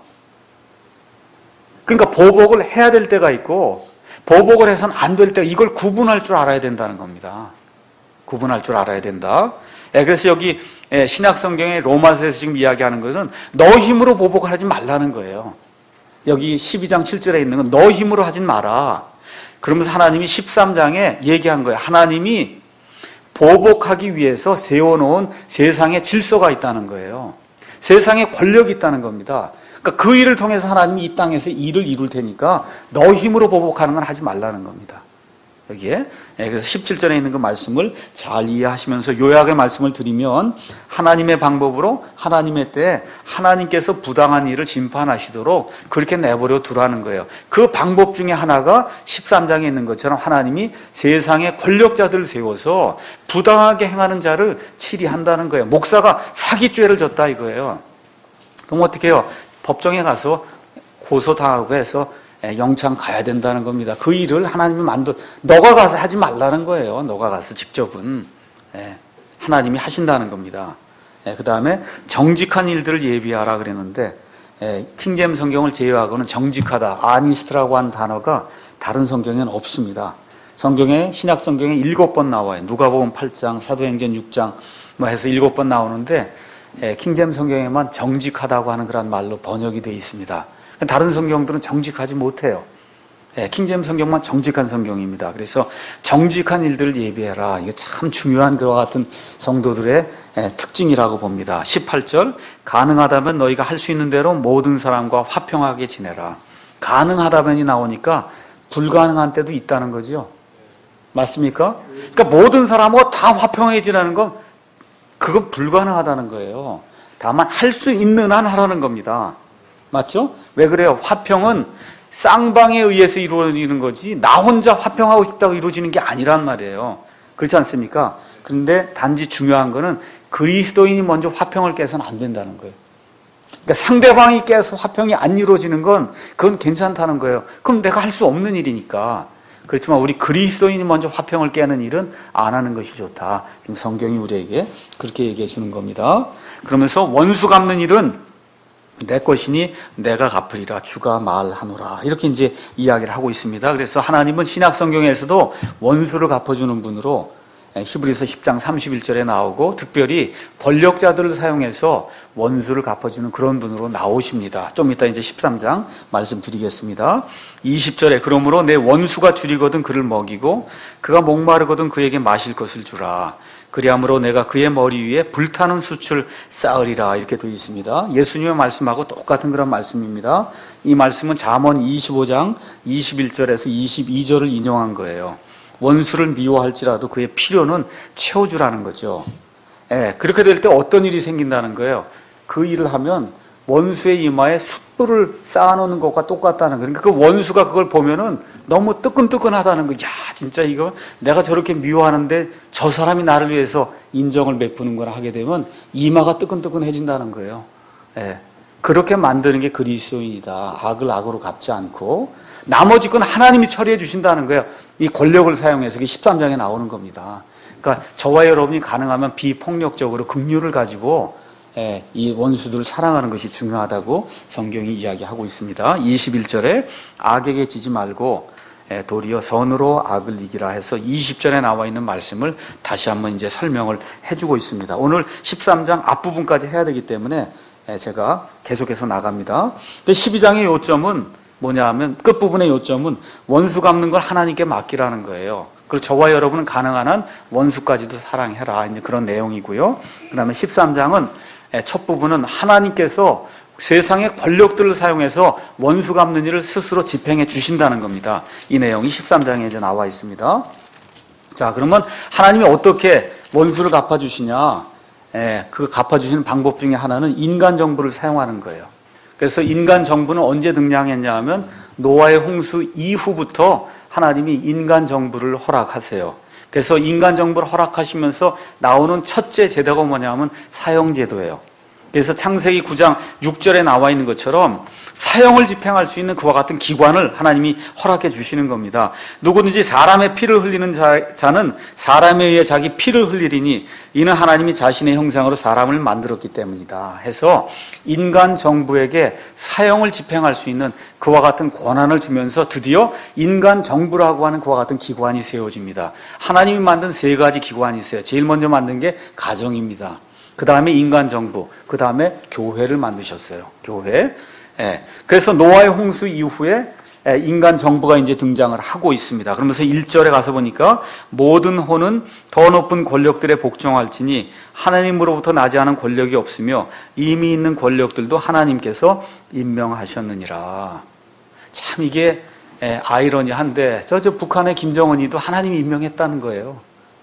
그러니까 보복을 해야 될 때가 있고 보복을 해서는 안 될 때 이걸 구분할 줄 알아야 된다는 겁니다. 구분할 줄 알아야 된다. 그래서 여기 신약성경의 로마서에서 지금 이야기하는 것은 너 힘으로 보복을 하지 말라는 거예요. 여기 12장 7절에 있는 건 너 힘으로 하진 마라. 그러면서 하나님이 13장에 얘기한 거예요. 하나님이 보복하기 위해서 세워놓은 세상의 질서가 있다는 거예요. 세상에 권력이 있다는 겁니다. 그러니까 그 일을 통해서 하나님이 이 땅에서 일을 이룰 테니까 너 힘으로 보복하는 건 하지 말라는 겁니다. 여기에. 그래서 17절에 있는 그 말씀을 잘 이해하시면서 요약의 말씀을 드리면 하나님의 방법으로 하나님의 때에 하나님께서 부당한 일을 심판하시도록 그렇게 내버려 두라는 거예요. 그 방법 중에 하나가 13장에 있는 것처럼 하나님이 세상의 권력자들을 세워서 부당하게 행하는 자를 치리한다는 거예요. 목사가 사기죄를 졌다 이거예요. 그럼 어떻게 해요? 법정에 가서 고소당하고 해서 영창 가야 된다는 겁니다. 그 일을 하나님이 너가 가서 하지 말라는 거예요. 너가 가서 직접은. 하나님이 하신다는 겁니다. 그 다음에 정직한 일들을 예비하라 그랬는데 킹제임스 성경을 제외하고는 정직하다, 아니스트라고 하는 단어가 다른 성경에는 없습니다. 성경에 신약 성경에 7번 나와요. 누가복음 8장, 사도행전 6장 뭐 해서 7번 나오는데 킹제임스 성경에만 정직하다고 하는 그런 말로 번역이 되어 있습니다. 다른 성경들은 정직하지 못해요. 킹제임스 성경만 정직한 성경입니다. 그래서 정직한 일들을 예비해라. 이게 참 중요한 그와 같은 성도들의 특징이라고 봅니다. 18절 가능하다면 너희가 할 수 있는 대로 모든 사람과 화평하게 지내라. 가능하다면이 나오니까 불가능한 때도 있다는 거죠. 맞습니까? 그러니까 모든 사람하고 다 화평하게 지내는 건 그건 불가능하다는 거예요. 다만 할 수 있는 한 하라는 겁니다. 맞죠? 왜 그래요? 화평은 쌍방에 의해서 이루어지는 거지 나 혼자 화평하고 싶다고 이루어지는 게 아니란 말이에요. 그렇지 않습니까? 그런데 단지 중요한 거는 그리스도인이 먼저 화평을 깨서는 안 된다는 거예요. 그러니까 상대방이 깨서 화평이 안 이루어지는 건 그건 괜찮다는 거예요. 그럼 내가 할 수 없는 일이니까. 그렇지만 우리 그리스도인이 먼저 화평을 깨는 일은 안 하는 것이 좋다. 지금 성경이 우리에게 그렇게 얘기해 주는 겁니다. 그러면서 원수 갚는 일은 내 것이니 내가 갚으리라 주가 말하노라. 이렇게 이제 이야기를 하고 있습니다. 그래서 하나님은 신약 성경에서도 원수를 갚아주는 분으로 히브리서 10장 31절에 나오고 특별히 권력자들을 사용해서 원수를 갚아주는 그런 분으로 나오십니다. 좀 이따 이제 13장 말씀드리겠습니다. 20절에 그러므로 내 원수가 줄이거든 그를 먹이고 그가 목마르거든 그에게 마실 것을 주라. 그리함으로 내가 그의 머리 위에 불타는 숯을 쌓으리라. 이렇게 되어 있습니다. 예수님의 말씀하고 똑같은 그런 말씀입니다. 이 말씀은 잠언 25장 21절에서 22절을 인용한 거예요. 원수를 미워할지라도 그의 필요는 채워주라는 거죠. 그렇게 될 때 어떤 일이 생긴다는 거예요. 그 일을 하면 원수의 이마에 숯불을 쌓아놓는 것과 똑같다는 거예요. 그러니까 그 원수가 그걸 보면은 너무 뜨끈뜨끈하다는 거예요. 야, 진짜 이거 내가 저렇게 미워하는데 저 사람이 나를 위해서 인정을 베푸는 거나 하게 되면 이마가 뜨끈뜨끈해진다는 거예요. 그렇게 만드는 게 그리스도인이다. 악을 악으로 갚지 않고 나머지 건 하나님이 처리해 주신다는 거예요. 이 권력을 사용해서 그게 13장에 나오는 겁니다. 그러니까 저와 여러분이 가능하면 비폭력적으로 긍휼을 가지고 이 원수들을 사랑하는 것이 중요하다고 성경이 이야기하고 있습니다. 21절에 악에게 지지 말고 도리어 선으로 악을 이기라 해서 20절에 나와 있는 말씀을 다시 한번 이제 설명을 해주고 있습니다. 오늘 13장 앞부분까지 해야 되기 때문에 제가 계속해서 나갑니다. 12장의 요점은 뭐냐 하면 끝부분의 요점은 원수 갚는 걸 하나님께 맡기라는 거예요. 그리고 저와 여러분은 가능한 한 원수까지도 사랑해라. 이제 그런 내용이고요. 그 다음에 13장은 첫 부분은 하나님께서 세상의 권력들을 사용해서 원수 갚는 일을 스스로 집행해 주신다는 겁니다. 이 내용이 13장에 이제 나와 있습니다. 자, 그러면 하나님이 어떻게 원수를 갚아주시냐? 그 갚아주시는 방법 중에 하나는 인간 정부를 사용하는 거예요. 그래서 인간 정부는 언제 등장했냐 하면 노아의 홍수 이후부터 하나님이 인간 정부를 허락하세요. 그래서 인간 정부를 허락하시면서 나오는 첫째 제도가 뭐냐면 사형제도예요. 그래서 창세기 9장 6절에 나와 있는 것처럼 사형을 집행할 수 있는 그와 같은 기관을 하나님이 허락해 주시는 겁니다. 누구든지 사람의 피를 흘리는 자는 사람에 의해 자기 피를 흘리리니 이는 하나님이 자신의 형상으로 사람을 만들었기 때문이다 해서 인간 정부에게 사형을 집행할 수 있는 그와 같은 권한을 주면서 드디어 인간 정부라고 하는 그와 같은 기관이 세워집니다. 하나님이 만든 세 가지 기관이 있어요. 제일 먼저 만든 게 가정입니다. 그 다음에 인간 정부, 그 다음에 교회를 만드셨어요. 교회. 그래서 노아의 홍수 이후에 인간 정부가 이제 등장을 하고 있습니다. 그러면서 1절에 가서 보니까 모든 호는 더 높은 권력들에 복종할지니 하나님으로부터 나지 않은 권력이 없으며 이미 있는 권력들도 하나님께서 임명하셨느니라. 참 이게 아이러니한데 저 북한의 김정은이도 하나님이 임명했다는 거예요.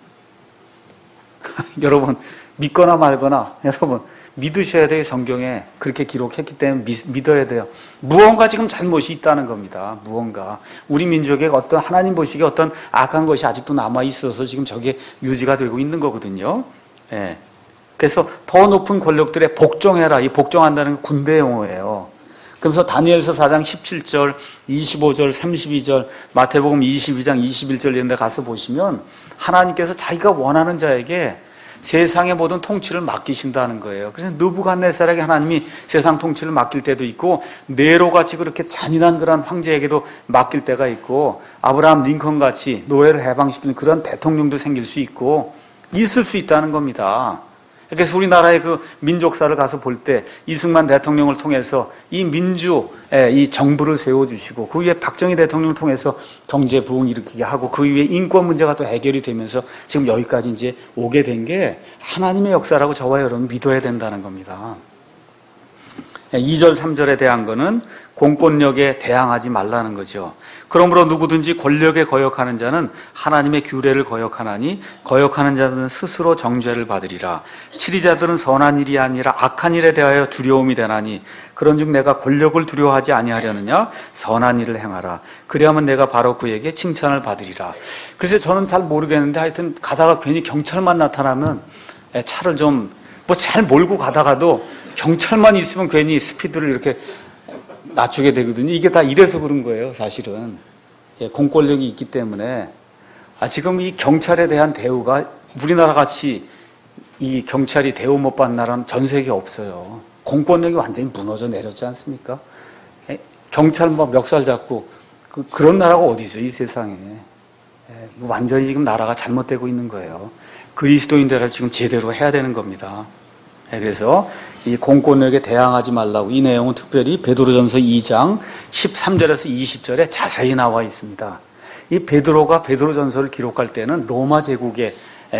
여러분 믿거나 말거나 여러분 믿으셔야 돼요. 성경에 그렇게 기록했기 때문에 믿어야 돼요. 무언가 지금 잘못이 있다는 겁니다. 무언가 우리 민족에 어떤 하나님 보시기에 어떤 악한 것이 아직도 남아 있어서 지금 저게 유지가 되고 있는 거거든요. 그래서 더 높은 권력들에 복종해라. 이 복종한다는 건 군대 용어예요. 그러면서 다니엘서 4장 17절, 25절, 32절, 마태복음 22장 21절 이런 데 가서 보시면 하나님께서 자기가 원하는 자에게 세상의 모든 통치를 맡기신다는 거예요. 그래서 느부갓네살에게 하나님이 세상 통치를 맡길 때도 있고 네로같이 그렇게 잔인한 그런 황제에게도 맡길 때가 있고 아브라함 링컨같이 노예를 해방시키는 그런 대통령도 생길 수 있고 있을 수 있다는 겁니다. 그래서 우리나라의 그 민족사를 가서 볼 때 이승만 대통령을 통해서 이 이 정부를 세워주시고 그 위에 박정희 대통령을 통해서 경제 부흥 일으키게 하고 그 위에 인권 문제가 또 해결이 되면서 지금 여기까지 이제 오게 된 게 하나님의 역사라고 저와 여러분 믿어야 된다는 겁니다. 2절 3절에 대한 거는 공권력에 대항하지 말라는 거죠. 그러므로 누구든지 권력에 거역하는 자는 하나님의 규례를 거역하나니 거역하는 자들은 스스로 정죄를 받으리라. 치리자들은 선한 일이 아니라 악한 일에 대하여 두려움이 되나니 그런즉 내가 권력을 두려워하지 아니하려느냐 선한 일을 행하라. 그리하면 내가 바로 그에게 칭찬을 받으리라. 그래서 저는 잘 모르겠는데 하여튼 가다가 괜히 경찰만 나타나면 차를 좀 잘 몰고 가다가도 경찰만 있으면 괜히 스피드를 이렇게 낮추게 되거든요. 이게 다 이래서 그런 거예요, 사실은. 공권력이 있기 때문에. 지금 이 경찰에 대한 대우가 우리나라 같이 이 경찰이 대우 못 받는 나라는 전 세계에 없어요. 공권력이 완전히 무너져 내렸지 않습니까? 경찰 막 멱살 잡고 그런 나라가 어디 있어요, 이 세상에. 완전히 지금 나라가 잘못되고 있는 거예요. 그리스도인들을 지금 제대로 해야 되는 겁니다. 그래서 이 공권력에 대항하지 말라고 이 내용은 특별히 베드로전서 2장 13절에서 20절에 자세히 나와 있습니다. 이 베드로가 베드로전서를 기록할 때는 로마 제국이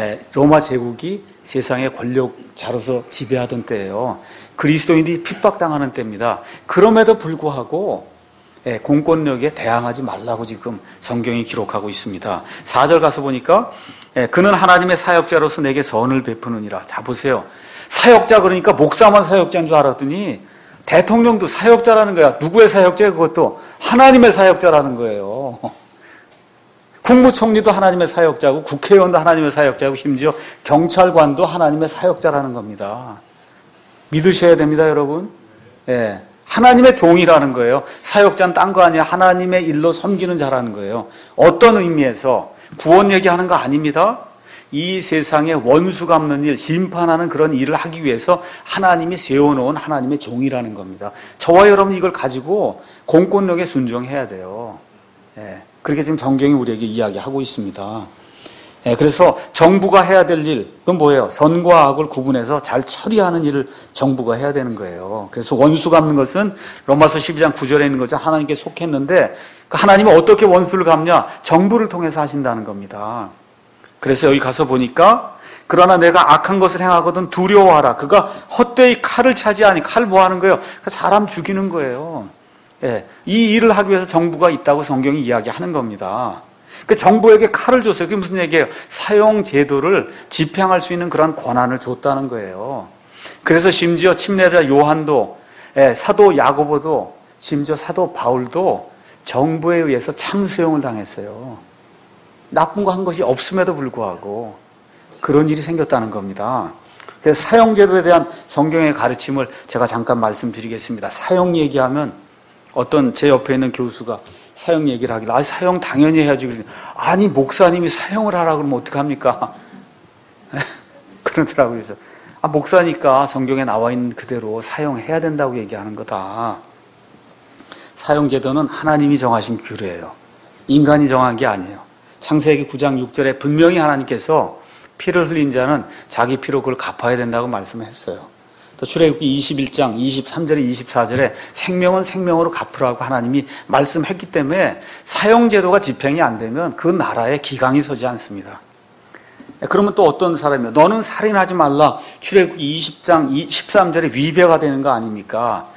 세상의 권력자로서 지배하던 때예요. 그리스도인들이 핍박당하는 때입니다. 그럼에도 불구하고 공권력에 대항하지 말라고 지금 성경이 기록하고 있습니다. 4절 가서 보니까 그는 하나님의 사역자로서 내게 선을 베푸느니라. 자 보세요. 사역자 그러니까 목사만 사역자인 줄 알았더니 대통령도 사역자라는 거야. 누구의 사역자예요? 그것도 하나님의 사역자라는 거예요. 국무총리도 하나님의 사역자고 국회의원도 하나님의 사역자고 심지어 경찰관도 하나님의 사역자라는 겁니다. 믿으셔야 됩니다, 여러분. 하나님의 종이라는 거예요. 사역자는 딴 거 아니야. 하나님의 일로 섬기는 자라는 거예요. 어떤 의미에서 구원 얘기하는 거 아닙니다. 이 세상에 원수 갚는 일, 심판하는 그런 일을 하기 위해서 하나님이 세워놓은 하나님의 종이라는 겁니다. 저와 여러분 이걸 가지고 공권력에 순종해야 돼요. 그렇게 지금 성경이 우리에게 이야기하고 있습니다. 그래서 정부가 해야 될 일, 그건 뭐예요? 선과 악을 구분해서 잘 처리하는 일을 정부가 해야 되는 거예요. 그래서 원수 갚는 것은 로마서 12장 9절에 있는 거죠. 하나님께 속했는데 하나님은 어떻게 원수를 갚냐? 정부를 통해서 하신다는 겁니다. 그래서 여기 가서 보니까 그러나 내가 악한 것을 행하거든 두려워하라. 그가 헛되이 칼을 차지하니 칼 뭐 하는 거예요? 사람 죽이는 거예요. 예, 이 일을 하기 위해서 정부가 있다고 성경이 이야기하는 겁니다. 그 정부에게 칼을 줬어요. 그게 무슨 얘기예요? 사형 제도를 집행할 수 있는 그런 권한을 줬다는 거예요. 그래서 심지어 침례자 요한도, 사도 야고보도, 심지어 사도 바울도 정부에 의해서 참수형을 당했어요. 나쁜 거 한 것이 없음에도 불구하고 그런 일이 생겼다는 겁니다. 그래서 사형 제도에 대한 성경의 가르침을 제가 잠깐 말씀드리겠습니다. 사형 얘기하면 어떤 제 옆에 있는 교수가 사형 얘기를 하길래 사형 당연히 해야지. 아니 목사님이 사형을 하라고 그러면 어떡합니까? 그러더라고요. 그래서 목사니까 성경에 나와 있는 그대로 사형해야 된다고 얘기하는 거다. 사형 제도는 하나님이 정하신 규례예요. 인간이 정한 게 아니에요. 창세기 9장 6절에 분명히 하나님께서 피를 흘린 자는 자기 피로 그걸 갚아야 된다고 말씀했어요. 또 출애굽기 21장 23절에 24절에 생명은 생명으로 갚으라고 하나님이 말씀했기 때문에 사형 제도가 집행이 안 되면 그 나라에 기강이 서지 않습니다. 그러면 또 어떤 사람이요? 너는 살인하지 말라. 출애굽기 20장 13절에 위배가 되는 거 아닙니까?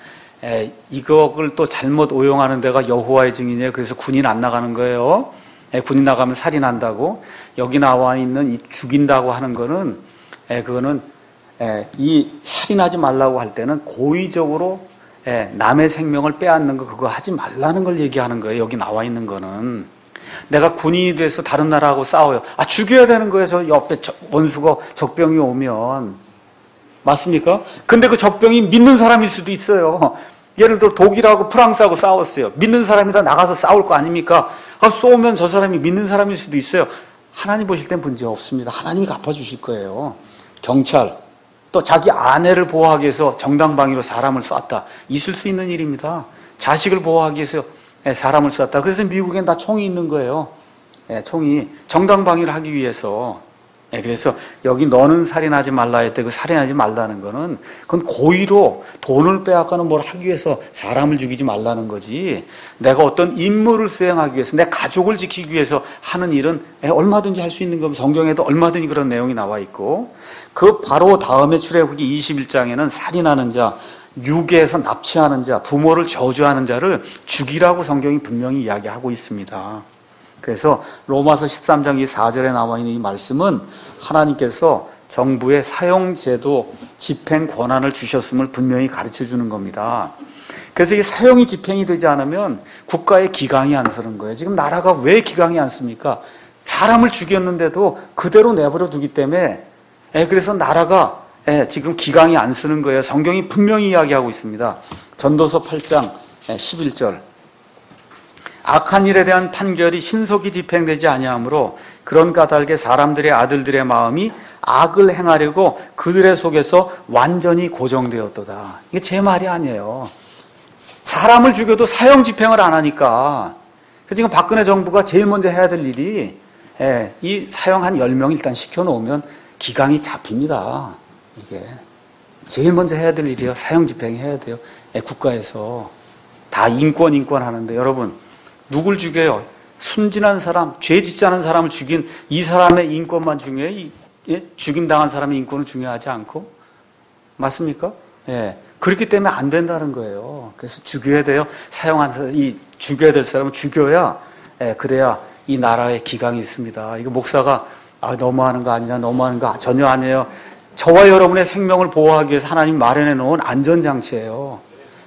이걸 또 잘못 오용하는 데가 여호와의 증인이에요. 그래서 군인 안 나가는 거예요. 군인 나가면 살인한다고. 여기 나와 있는 이 죽인다고 하는 거는 그거는 이 살인하지 말라고 할 때는 고의적으로 남의 생명을 빼앗는 거 그거 하지 말라는 걸 얘기하는 거예요. 여기 나와 있는 거는. 내가 군인이 돼서 다른 나라하고 싸워요. 죽여야 되는 거예요. 저 옆에 원수가 적병이 오면. 맞습니까? 근데 그 적병이 믿는 사람일 수도 있어요. 예를 들어 독일하고 프랑스하고 싸웠어요. 믿는 사람이 다 나가서 싸울 거 아닙니까? 쏘면 저 사람이 믿는 사람일 수도 있어요. 하나님 보실 땐 문제 없습니다. 하나님이 갚아주실 거예요. 경찰, 또 자기 아내를 보호하기 위해서 정당방위로 사람을 쐈다. 있을 수 있는 일입니다. 자식을 보호하기 위해서 사람을 쐈다. 그래서 미국엔 다 총이 있는 거예요. 총이 정당방위를 하기 위해서. 그래서 여기 너는 살인하지 말라 했대. 그 살인하지 말라는 거는 그건 고의로 돈을 빼앗거나 뭘 하기 위해서 사람을 죽이지 말라는 거지. 내가 어떤 임무를 수행하기 위해서 내 가족을 지키기 위해서 하는 일은 얼마든지 할 수 있는 겁니다. 성경에도 얼마든지 그런 내용이 나와 있고 그 바로 다음에 출애굽기 21장에는 살인하는 자, 유괴해서 납치하는 자, 부모를 저주하는 자를 죽이라고 성경이 분명히 이야기하고 있습니다. 그래서 로마서 13장 4절에 나와 있는 이 말씀은 하나님께서 정부의 사형제도 집행 권한을 주셨음을 분명히 가르쳐 주는 겁니다. 그래서 이 사형이 집행이 되지 않으면 국가의 기강이 안 서는 거예요. 지금 나라가 왜 기강이 안 씁니까? 사람을 죽였는데도 그대로 내버려 두기 때문에 그래서 나라가 지금 기강이 안 쓰는 거예요. 성경이 분명히 이야기하고 있습니다. 전도서 8장 11절 악한 일에 대한 판결이 신속히 집행되지 아니하므로 그런 까닭에 사람들의 아들들의 마음이 악을 행하려고 그들의 속에서 완전히 고정되었도다. 이게 제 말이 아니에요. 사람을 죽여도 사형 집행을 안 하니까 지금 박근혜 정부가 제일 먼저 해야 될 일이 이 사형 한 10명 일단 시켜놓으면 기강이 잡힙니다. 이게 제일 먼저 해야 될 일이에요. 사형 집행해야 돼요. 국가에서 다 인권 하는데 여러분 누굴 죽여요? 순진한 사람, 죄 짓지 않은 사람을 죽인 이 사람의 인권만 중요해요? 죽임당한 사람의 인권은 중요하지 않고? 맞습니까? 그렇기 때문에 안 된다는 거예요. 그래서 죽여야 돼요. 사형한 사람, 죽여야 될 사람은 죽여야, 그래야 이 나라에 기강이 있습니다. 이거 목사가, 너무하는 거 아니냐, 너무하는 거 전혀 아니에요. 저와 여러분의 생명을 보호하기 위해서 하나님 마련해 놓은 안전장치예요.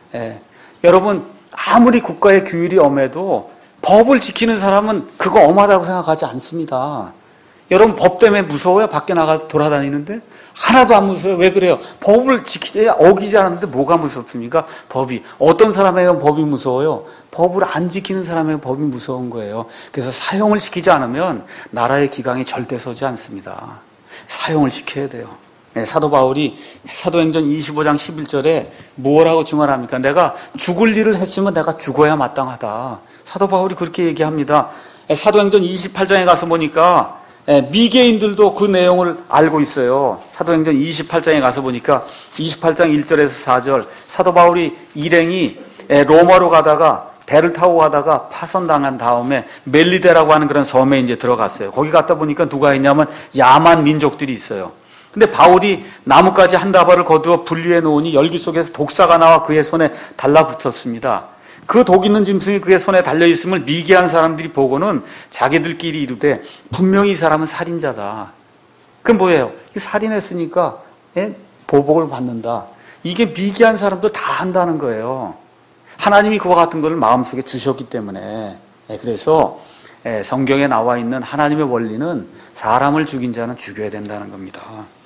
여러분, 아무리 국가의 규율이 엄해도 법을 지키는 사람은 그거 엄하다고 생각하지 않습니다. 여러분 법 때문에 무서워요? 밖에 나가 돌아다니는데? 하나도 안 무서워요. 왜 그래요? 법을 지키지 어기지 않는데 뭐가 무섭습니까? 법이. 어떤 사람에게 법이 무서워요? 법을 안 지키는 사람에게 법이 무서운 거예요. 그래서 사용을 시키지 않으면 나라의 기강이 절대 서지 않습니다. 사용을 시켜야 돼요. 사도 바울이 사도행전 25장 11절에 무엇라고 증언합니까? 내가 죽을 일을 했으면 내가 죽어야 마땅하다. 사도 바울이 그렇게 얘기합니다. 사도행전 28장에 가서 보니까 미개인들도 그 내용을 알고 있어요. 사도행전 28장에 가서 보니까 28장 1절에서 4절 사도 바울이 일행이 로마로 가다가 배를 타고 가다가 파선당한 다음에 멜리데라고 하는 그런 섬에 이제 들어갔어요. 거기 갔다 보니까 누가 있냐면 야만 민족들이 있어요. 근데 바울이 나뭇가지 한 다발을 거두어 분리해 놓으니 열기 속에서 독사가 나와 그의 손에 달라붙었습니다. 그 독 있는 짐승이 그의 손에 달려있음을 미개한 사람들이 보고는 자기들끼리 이르되 분명히 이 사람은 살인자다. 그건 뭐예요? 살인했으니까 보복을 받는다. 이게 미개한 사람도 다 한다는 거예요. 하나님이 그와 같은 것을 마음속에 주셨기 때문에. 그래서 성경에 나와 있는 하나님의 원리는 사람을 죽인 자는 죽여야 된다는 겁니다.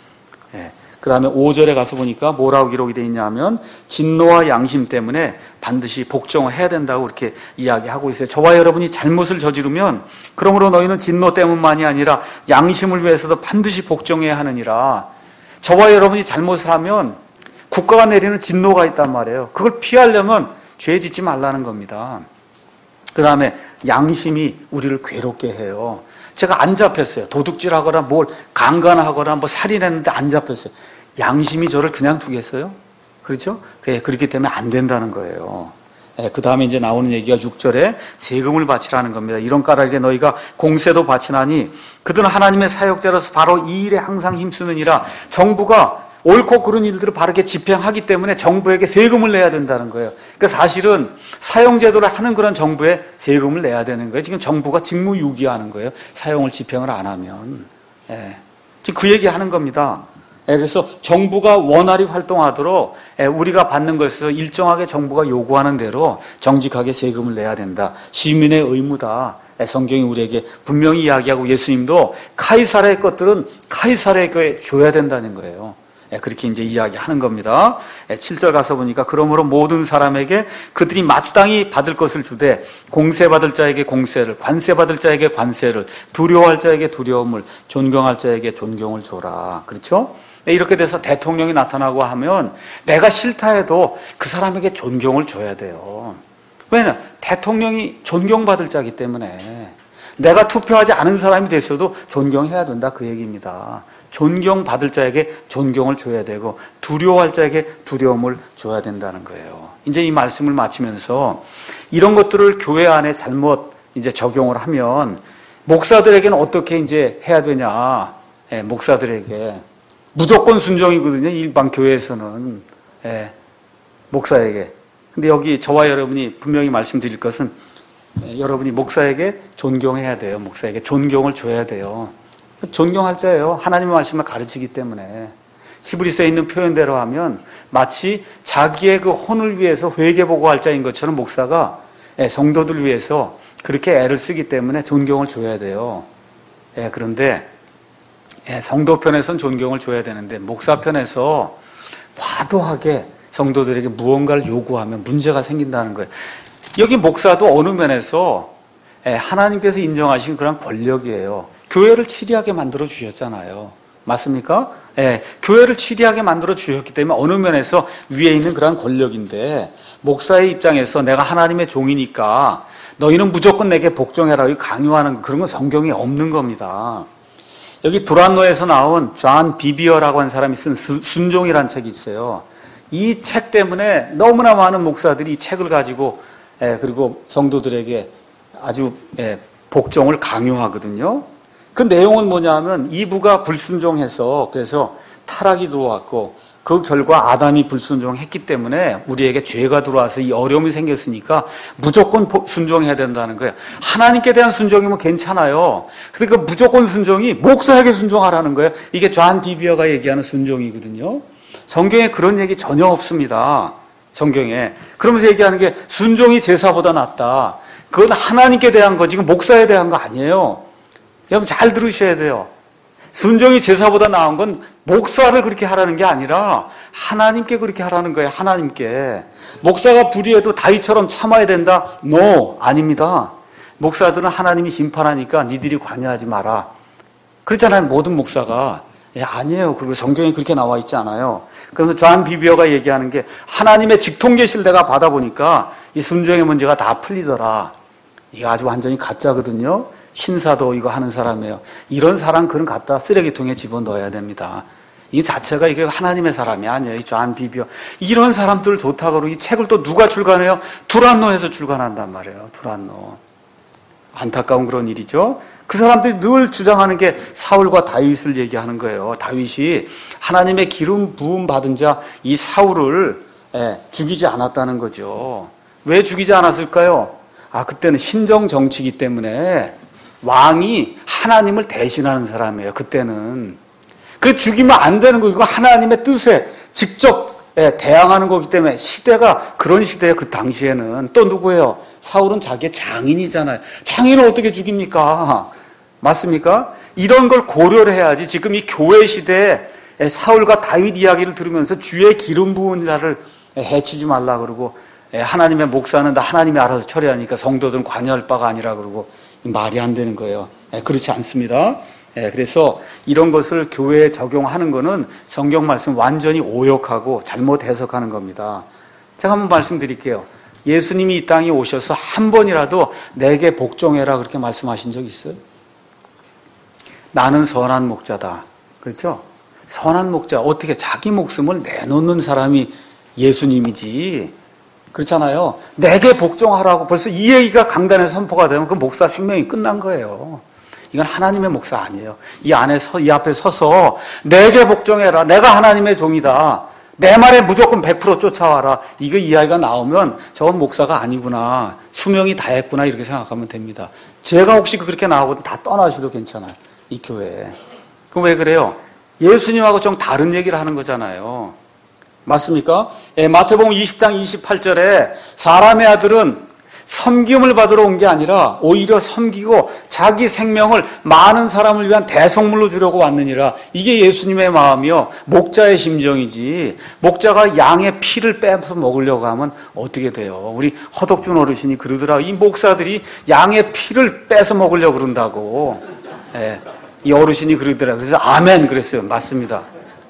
그 다음에 5절에 가서 보니까 뭐라고 기록이 되어 있냐면 진노와 양심 때문에 반드시 복종을 해야 된다고 이렇게 이야기하고 있어요. 저와 여러분이 잘못을 저지르면 그러므로 너희는 진노 때문만이 아니라 양심을 위해서도 반드시 복종해야 하느니라. 저와 여러분이 잘못을 하면 국가가 내리는 진노가 있단 말이에요. 그걸 피하려면 죄 짓지 말라는 겁니다. 그 다음에 양심이 우리를 괴롭게 해요. 제가 안 잡혔어요. 도둑질하거나 뭘 강간하거나 뭐 살인했는데 안 잡혔어요. 양심이 저를 그냥 두겠어요? 그렇죠? 그렇기 때문에 안 된다는 거예요. 그 다음에 이제 나오는 얘기가 6절에 세금을 바치라는 겁니다. 이런 까닭에 너희가 공세도 바치나니 그들은 하나님의 사역자로서 바로 이 일에 항상 힘쓰느니라. 정부가 옳고 그른 일들을 바르게 집행하기 때문에 정부에게 세금을 내야 된다는 거예요. 그러니까 사실은 사용제도를 하는 그런 정부에 세금을 내야 되는 거예요. 지금 정부가 직무유기하는 거예요. 사용을 집행을 안 하면. 지금 그 얘기 하는 겁니다. 그래서 정부가 원활히 활동하도록 우리가 받는 것에서 일정하게 정부가 요구하는 대로 정직하게 세금을 내야 된다. 시민의 의무다. 성경이 우리에게 분명히 이야기하고 예수님도 카이사르의 것들은 카이사르에게 줘야 된다는 거예요. 그렇게 이제 이야기하는 겁니다. 7절 가서 보니까 그러므로 모든 사람에게 그들이 마땅히 받을 것을 주되 공세받을 자에게 공세를, 관세받을 자에게 관세를, 두려워할 자에게 두려움을, 존경할 자에게 존경을 줘라. 그렇죠? 이렇게 돼서 대통령이 나타나고 하면 내가 싫다 해도 그 사람에게 존경을 줘야 돼요. 왜냐하면 대통령이 존경받을 자이기 때문에 내가 투표하지 않은 사람이 됐어도 존경해야 된다 그 얘기입니다. 존경받을 자에게 존경을 줘야 되고 두려워할 자에게 두려움을 줘야 된다는 거예요. 이제 이 말씀을 마치면서 이런 것들을 교회 안에 잘못 이제 적용을 하면 목사들에게는 어떻게 이제 해야 되냐? 목사들에게 무조건 순종이거든요. 일반 교회에서는 목사에게. 근데 여기 저와 여러분이 분명히 말씀드릴 것은 여러분이 목사에게 존경해야 돼요. 목사에게 존경을 줘야 돼요. 존경할 자예요. 하나님의 말씀을 가르치기 때문에. 히브리서에 있는 표현대로 하면 마치 자기의 그 혼을 위해서 회개보고할 자인 것처럼 목사가 성도들 위해서 그렇게 애를 쓰기 때문에 존경을 줘야 돼요. 그런데 성도 편에서는 존경을 줘야 되는데 목사 편에서 과도하게 성도들에게 무언가를 요구하면 문제가 생긴다는 거예요. 여기 목사도 어느 면에서 하나님께서 인정하신 그런 권력이에요. 교회를 치리하게 만들어 주셨잖아요. 맞습니까? 교회를 치리하게 만들어 주셨기 때문에 어느 면에서 위에 있는 그런 권력인데 목사의 입장에서 내가 하나님의 종이니까 너희는 무조건 내게 복종해라 강요하는 그런 건 성경에 없는 겁니다. 여기 두란노에서 나온 존 비비어라고 하는 사람이 쓴 순종이라는 책이 있어요. 이 책 때문에 너무나 많은 목사들이 이 책을 가지고 그리고 성도들에게 아주 복종을 강요하거든요. 그 내용은 뭐냐면 이브가 불순종해서 그래서 타락이 들어왔고 그 결과 아담이 불순종했기 때문에 우리에게 죄가 들어와서 이 어려움이 생겼으니까 무조건 순종해야 된다는 거예요. 하나님께 대한 순종이면 괜찮아요. 그러니까 무조건 순종이 목사에게 순종하라는 거예요. 이게 존 비비어가 얘기하는 순종이거든요. 성경에 그런 얘기 전혀 없습니다. 성경에. 그러면서 얘기하는 게 순종이 제사보다 낫다. 그건 하나님께 대한 거지 목사에 대한 거 아니에요. 여러분 잘 들으셔야 돼요. 순종이 제사보다 나은 건 목사를 그렇게 하라는 게 아니라 하나님께 그렇게 하라는 거예요. 하나님께. 목사가 불의해도 다윗처럼 참아야 된다? No, 아닙니다. 목사들은 하나님이 심판하니까 니들이 관여하지 마라. 그렇잖아요. 모든 목사가. 아니에요. 그리고 성경에 그렇게 나와 있지 않아요. 그래서 존 비비어가 얘기하는 게 하나님의 직통 계시를 내가 받아보니까 이 순종의 문제가 다 풀리더라. 이거 아주 완전히 가짜거든요. 신사도 이거 하는 사람이에요. 이런 사람 그런 갖다 쓰레기통에 집어넣어야 됩니다. 이 자체가 이게 하나님의 사람이 아니에요. 존 비비어. 이런 사람들 좋다고 그러고 이 책을 또 누가 출간해요? 두란노에서 출간한단 말이에요. 두란노. 안타까운 그런 일이죠. 그 사람들이 늘 주장하는 게 사울과 다윗을 얘기하는 거예요. 다윗이 하나님의 기름 부음 받은 자 이 사울을 죽이지 않았다는 거죠. 왜 죽이지 않았을까요? 그때는 신정 정치이기 때문에 왕이 하나님을 대신하는 사람이에요. 그때는. 그 죽이면 안 되는 거, 이거 하나님의 뜻에 직접 대항하는 거기 때문에 시대가 그런 시대예요. 그 당시에는. 또 누구예요? 사울은 자기의 장인이잖아요. 장인을 어떻게 죽입니까? 맞습니까? 이런 걸 고려를 해야지. 지금 이 교회 시대에 사울과 다윗 이야기를 들으면서 주의 기름 부은 자를 해치지 말라 그러고 하나님의 목사는 다 하나님이 알아서 처리하니까 성도들은 관여할 바가 아니라 그러고 말이 안 되는 거예요. 그렇지 않습니다. 그래서 이런 것을 교회에 적용하는 것은 성경 말씀 완전히 오역하고 잘못 해석하는 겁니다. 제가 한번 말씀드릴게요. 예수님이 이 땅에 오셔서 한 번이라도 내게 복종해라 그렇게 말씀하신 적 있어요? 나는 선한 목자다. 그렇죠? 선한 목자, 어떻게 자기 목숨을 내놓는 사람이 예수님이지. 그렇잖아요. 내게 복종하라고 벌써 이 얘기가 강단에 선포가 되면 그 목사 생명이 끝난 거예요. 이건 하나님의 목사 아니에요. 이 앞에 서서 내게 복종해라. 내가 하나님의 종이다. 내 말에 무조건 100% 쫓아와라. 이거 이야기가 나오면 저건 목사가 아니구나. 수명이 다했구나. 이렇게 생각하면 됩니다. 제가 혹시 그렇게 나오고 다 떠나셔도 괜찮아요. 이 교회에. 그럼 왜 그래요? 예수님하고 좀 다른 얘기를 하는 거잖아요. 맞습니까? 마태복음 20장 28절에 사람의 아들은 섬김을 받으러 온 게 아니라 오히려 섬기고 자기 생명을 많은 사람을 위한 대속물로 주려고 왔느니라. 이게 예수님의 마음이요. 목자의 심정이지. 목자가 양의 피를 빼서 먹으려고 하면 어떻게 돼요? 우리 허덕준 어르신이 그러더라. 이 목사들이 양의 피를 빼서 먹으려고 그런다고. 이 어르신이 그러더라. 그래서 아멘 그랬어요. 맞습니다.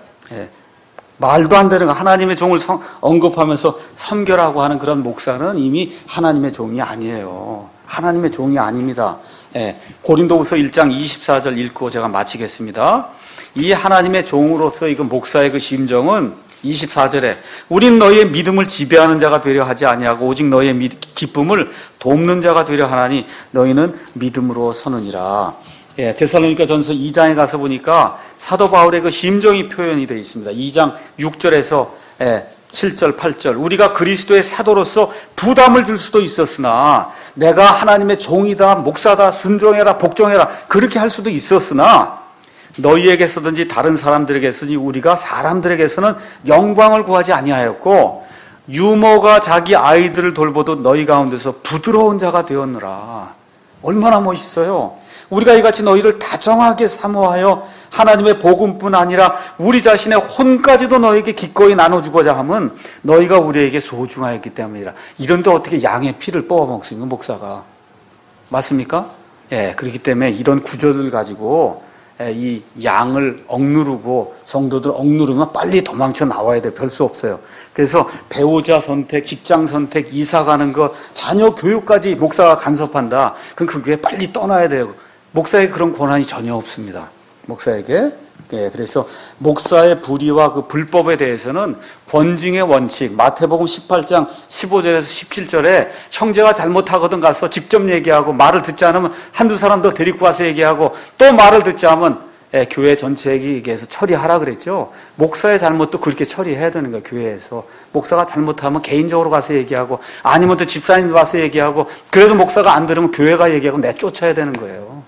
말도 안 되는 하나님의 종을 언급하면서 섬겨라고 하는 그런 목사는 이미 하나님의 종이 아니에요. 하나님의 종이 아닙니다. 고린도후서 1장 24절 읽고 제가 마치겠습니다. 이 하나님의 종으로서 이거 목사의 그 심정은 24절에 우린 너희의 믿음을 지배하는 자가 되려 하지 아니하고 오직 너희의 기쁨을 돕는 자가 되려 하나니 너희는 믿음으로 서느니라. 데살로니가 전서 2장에 가서 보니까 사도 바울의 그 심정이 표현이 되어 있습니다. 2장 6절에서 7절, 8절. 우리가 그리스도의 사도로서 부담을 줄 수도 있었으나 내가 하나님의 종이다, 목사다, 순종해라, 복종해라 그렇게 할 수도 있었으나 너희에게서든지 다른 사람들에게서든지 우리가 사람들에게서는 영광을 구하지 아니하였고 유모가 자기 아이들을 돌보듯 너희 가운데서 부드러운 자가 되었느라. 얼마나 멋있어요. 우리가 이같이 너희를 다정하게 사모하여 하나님의 복음뿐 아니라 우리 자신의 혼까지도 너에게 기꺼이 나눠주고자 함은 너희가 우리에게 소중하였기 때문이라. 이런데 어떻게 양의 피를 뽑아먹습니까? 목사가. 맞습니까? 그렇기 때문에 이런 구조를 가지고 이 양을 억누르고 성도들 억누르면 빨리 도망쳐 나와야 돼. 별 수 없어요. 그래서 배우자 선택, 직장 선택, 이사 가는 거, 자녀 교육까지 목사가 간섭한다. 그럼 그 교회 빨리 떠나야 돼요. 목사에게 그런 권한이 전혀 없습니다. 목사에게. 그래서 목사의 불의와 그 불법에 대해서는 권징의 원칙, 마태복음 18장 15절에서 17절에 형제가 잘못하거든 가서 직접 얘기하고 말을 듣지 않으면 한두 사람 더 데리고 와서 얘기하고 또 말을 듣지 않으면 교회 전체에게 얘기해서 처리하라 그랬죠. 목사의 잘못도 그렇게 처리해야 되는 거예요. 교회에서. 목사가 잘못하면 개인적으로 가서 얘기하고 아니면 또 집사님 와서 얘기하고 그래도 목사가 안 들으면 교회가 얘기하고 내쫓아야 되는 거예요.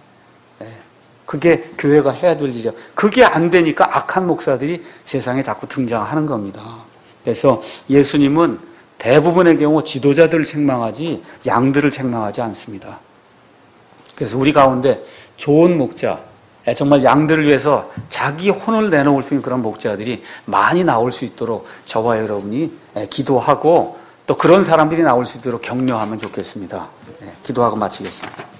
그게 교회가 해야 될 일이에요. 그게 안 되니까 악한 목사들이 세상에 자꾸 등장하는 겁니다. 그래서 예수님은 대부분의 경우 지도자들을 책망하지 양들을 책망하지 않습니다. 그래서 우리 가운데 좋은 목자, 정말 양들을 위해서 자기 혼을 내놓을 수 있는 그런 목자들이 많이 나올 수 있도록 저와 여러분이 기도하고 또 그런 사람들이 나올 수 있도록 격려하면 좋겠습니다. 기도하고 마치겠습니다.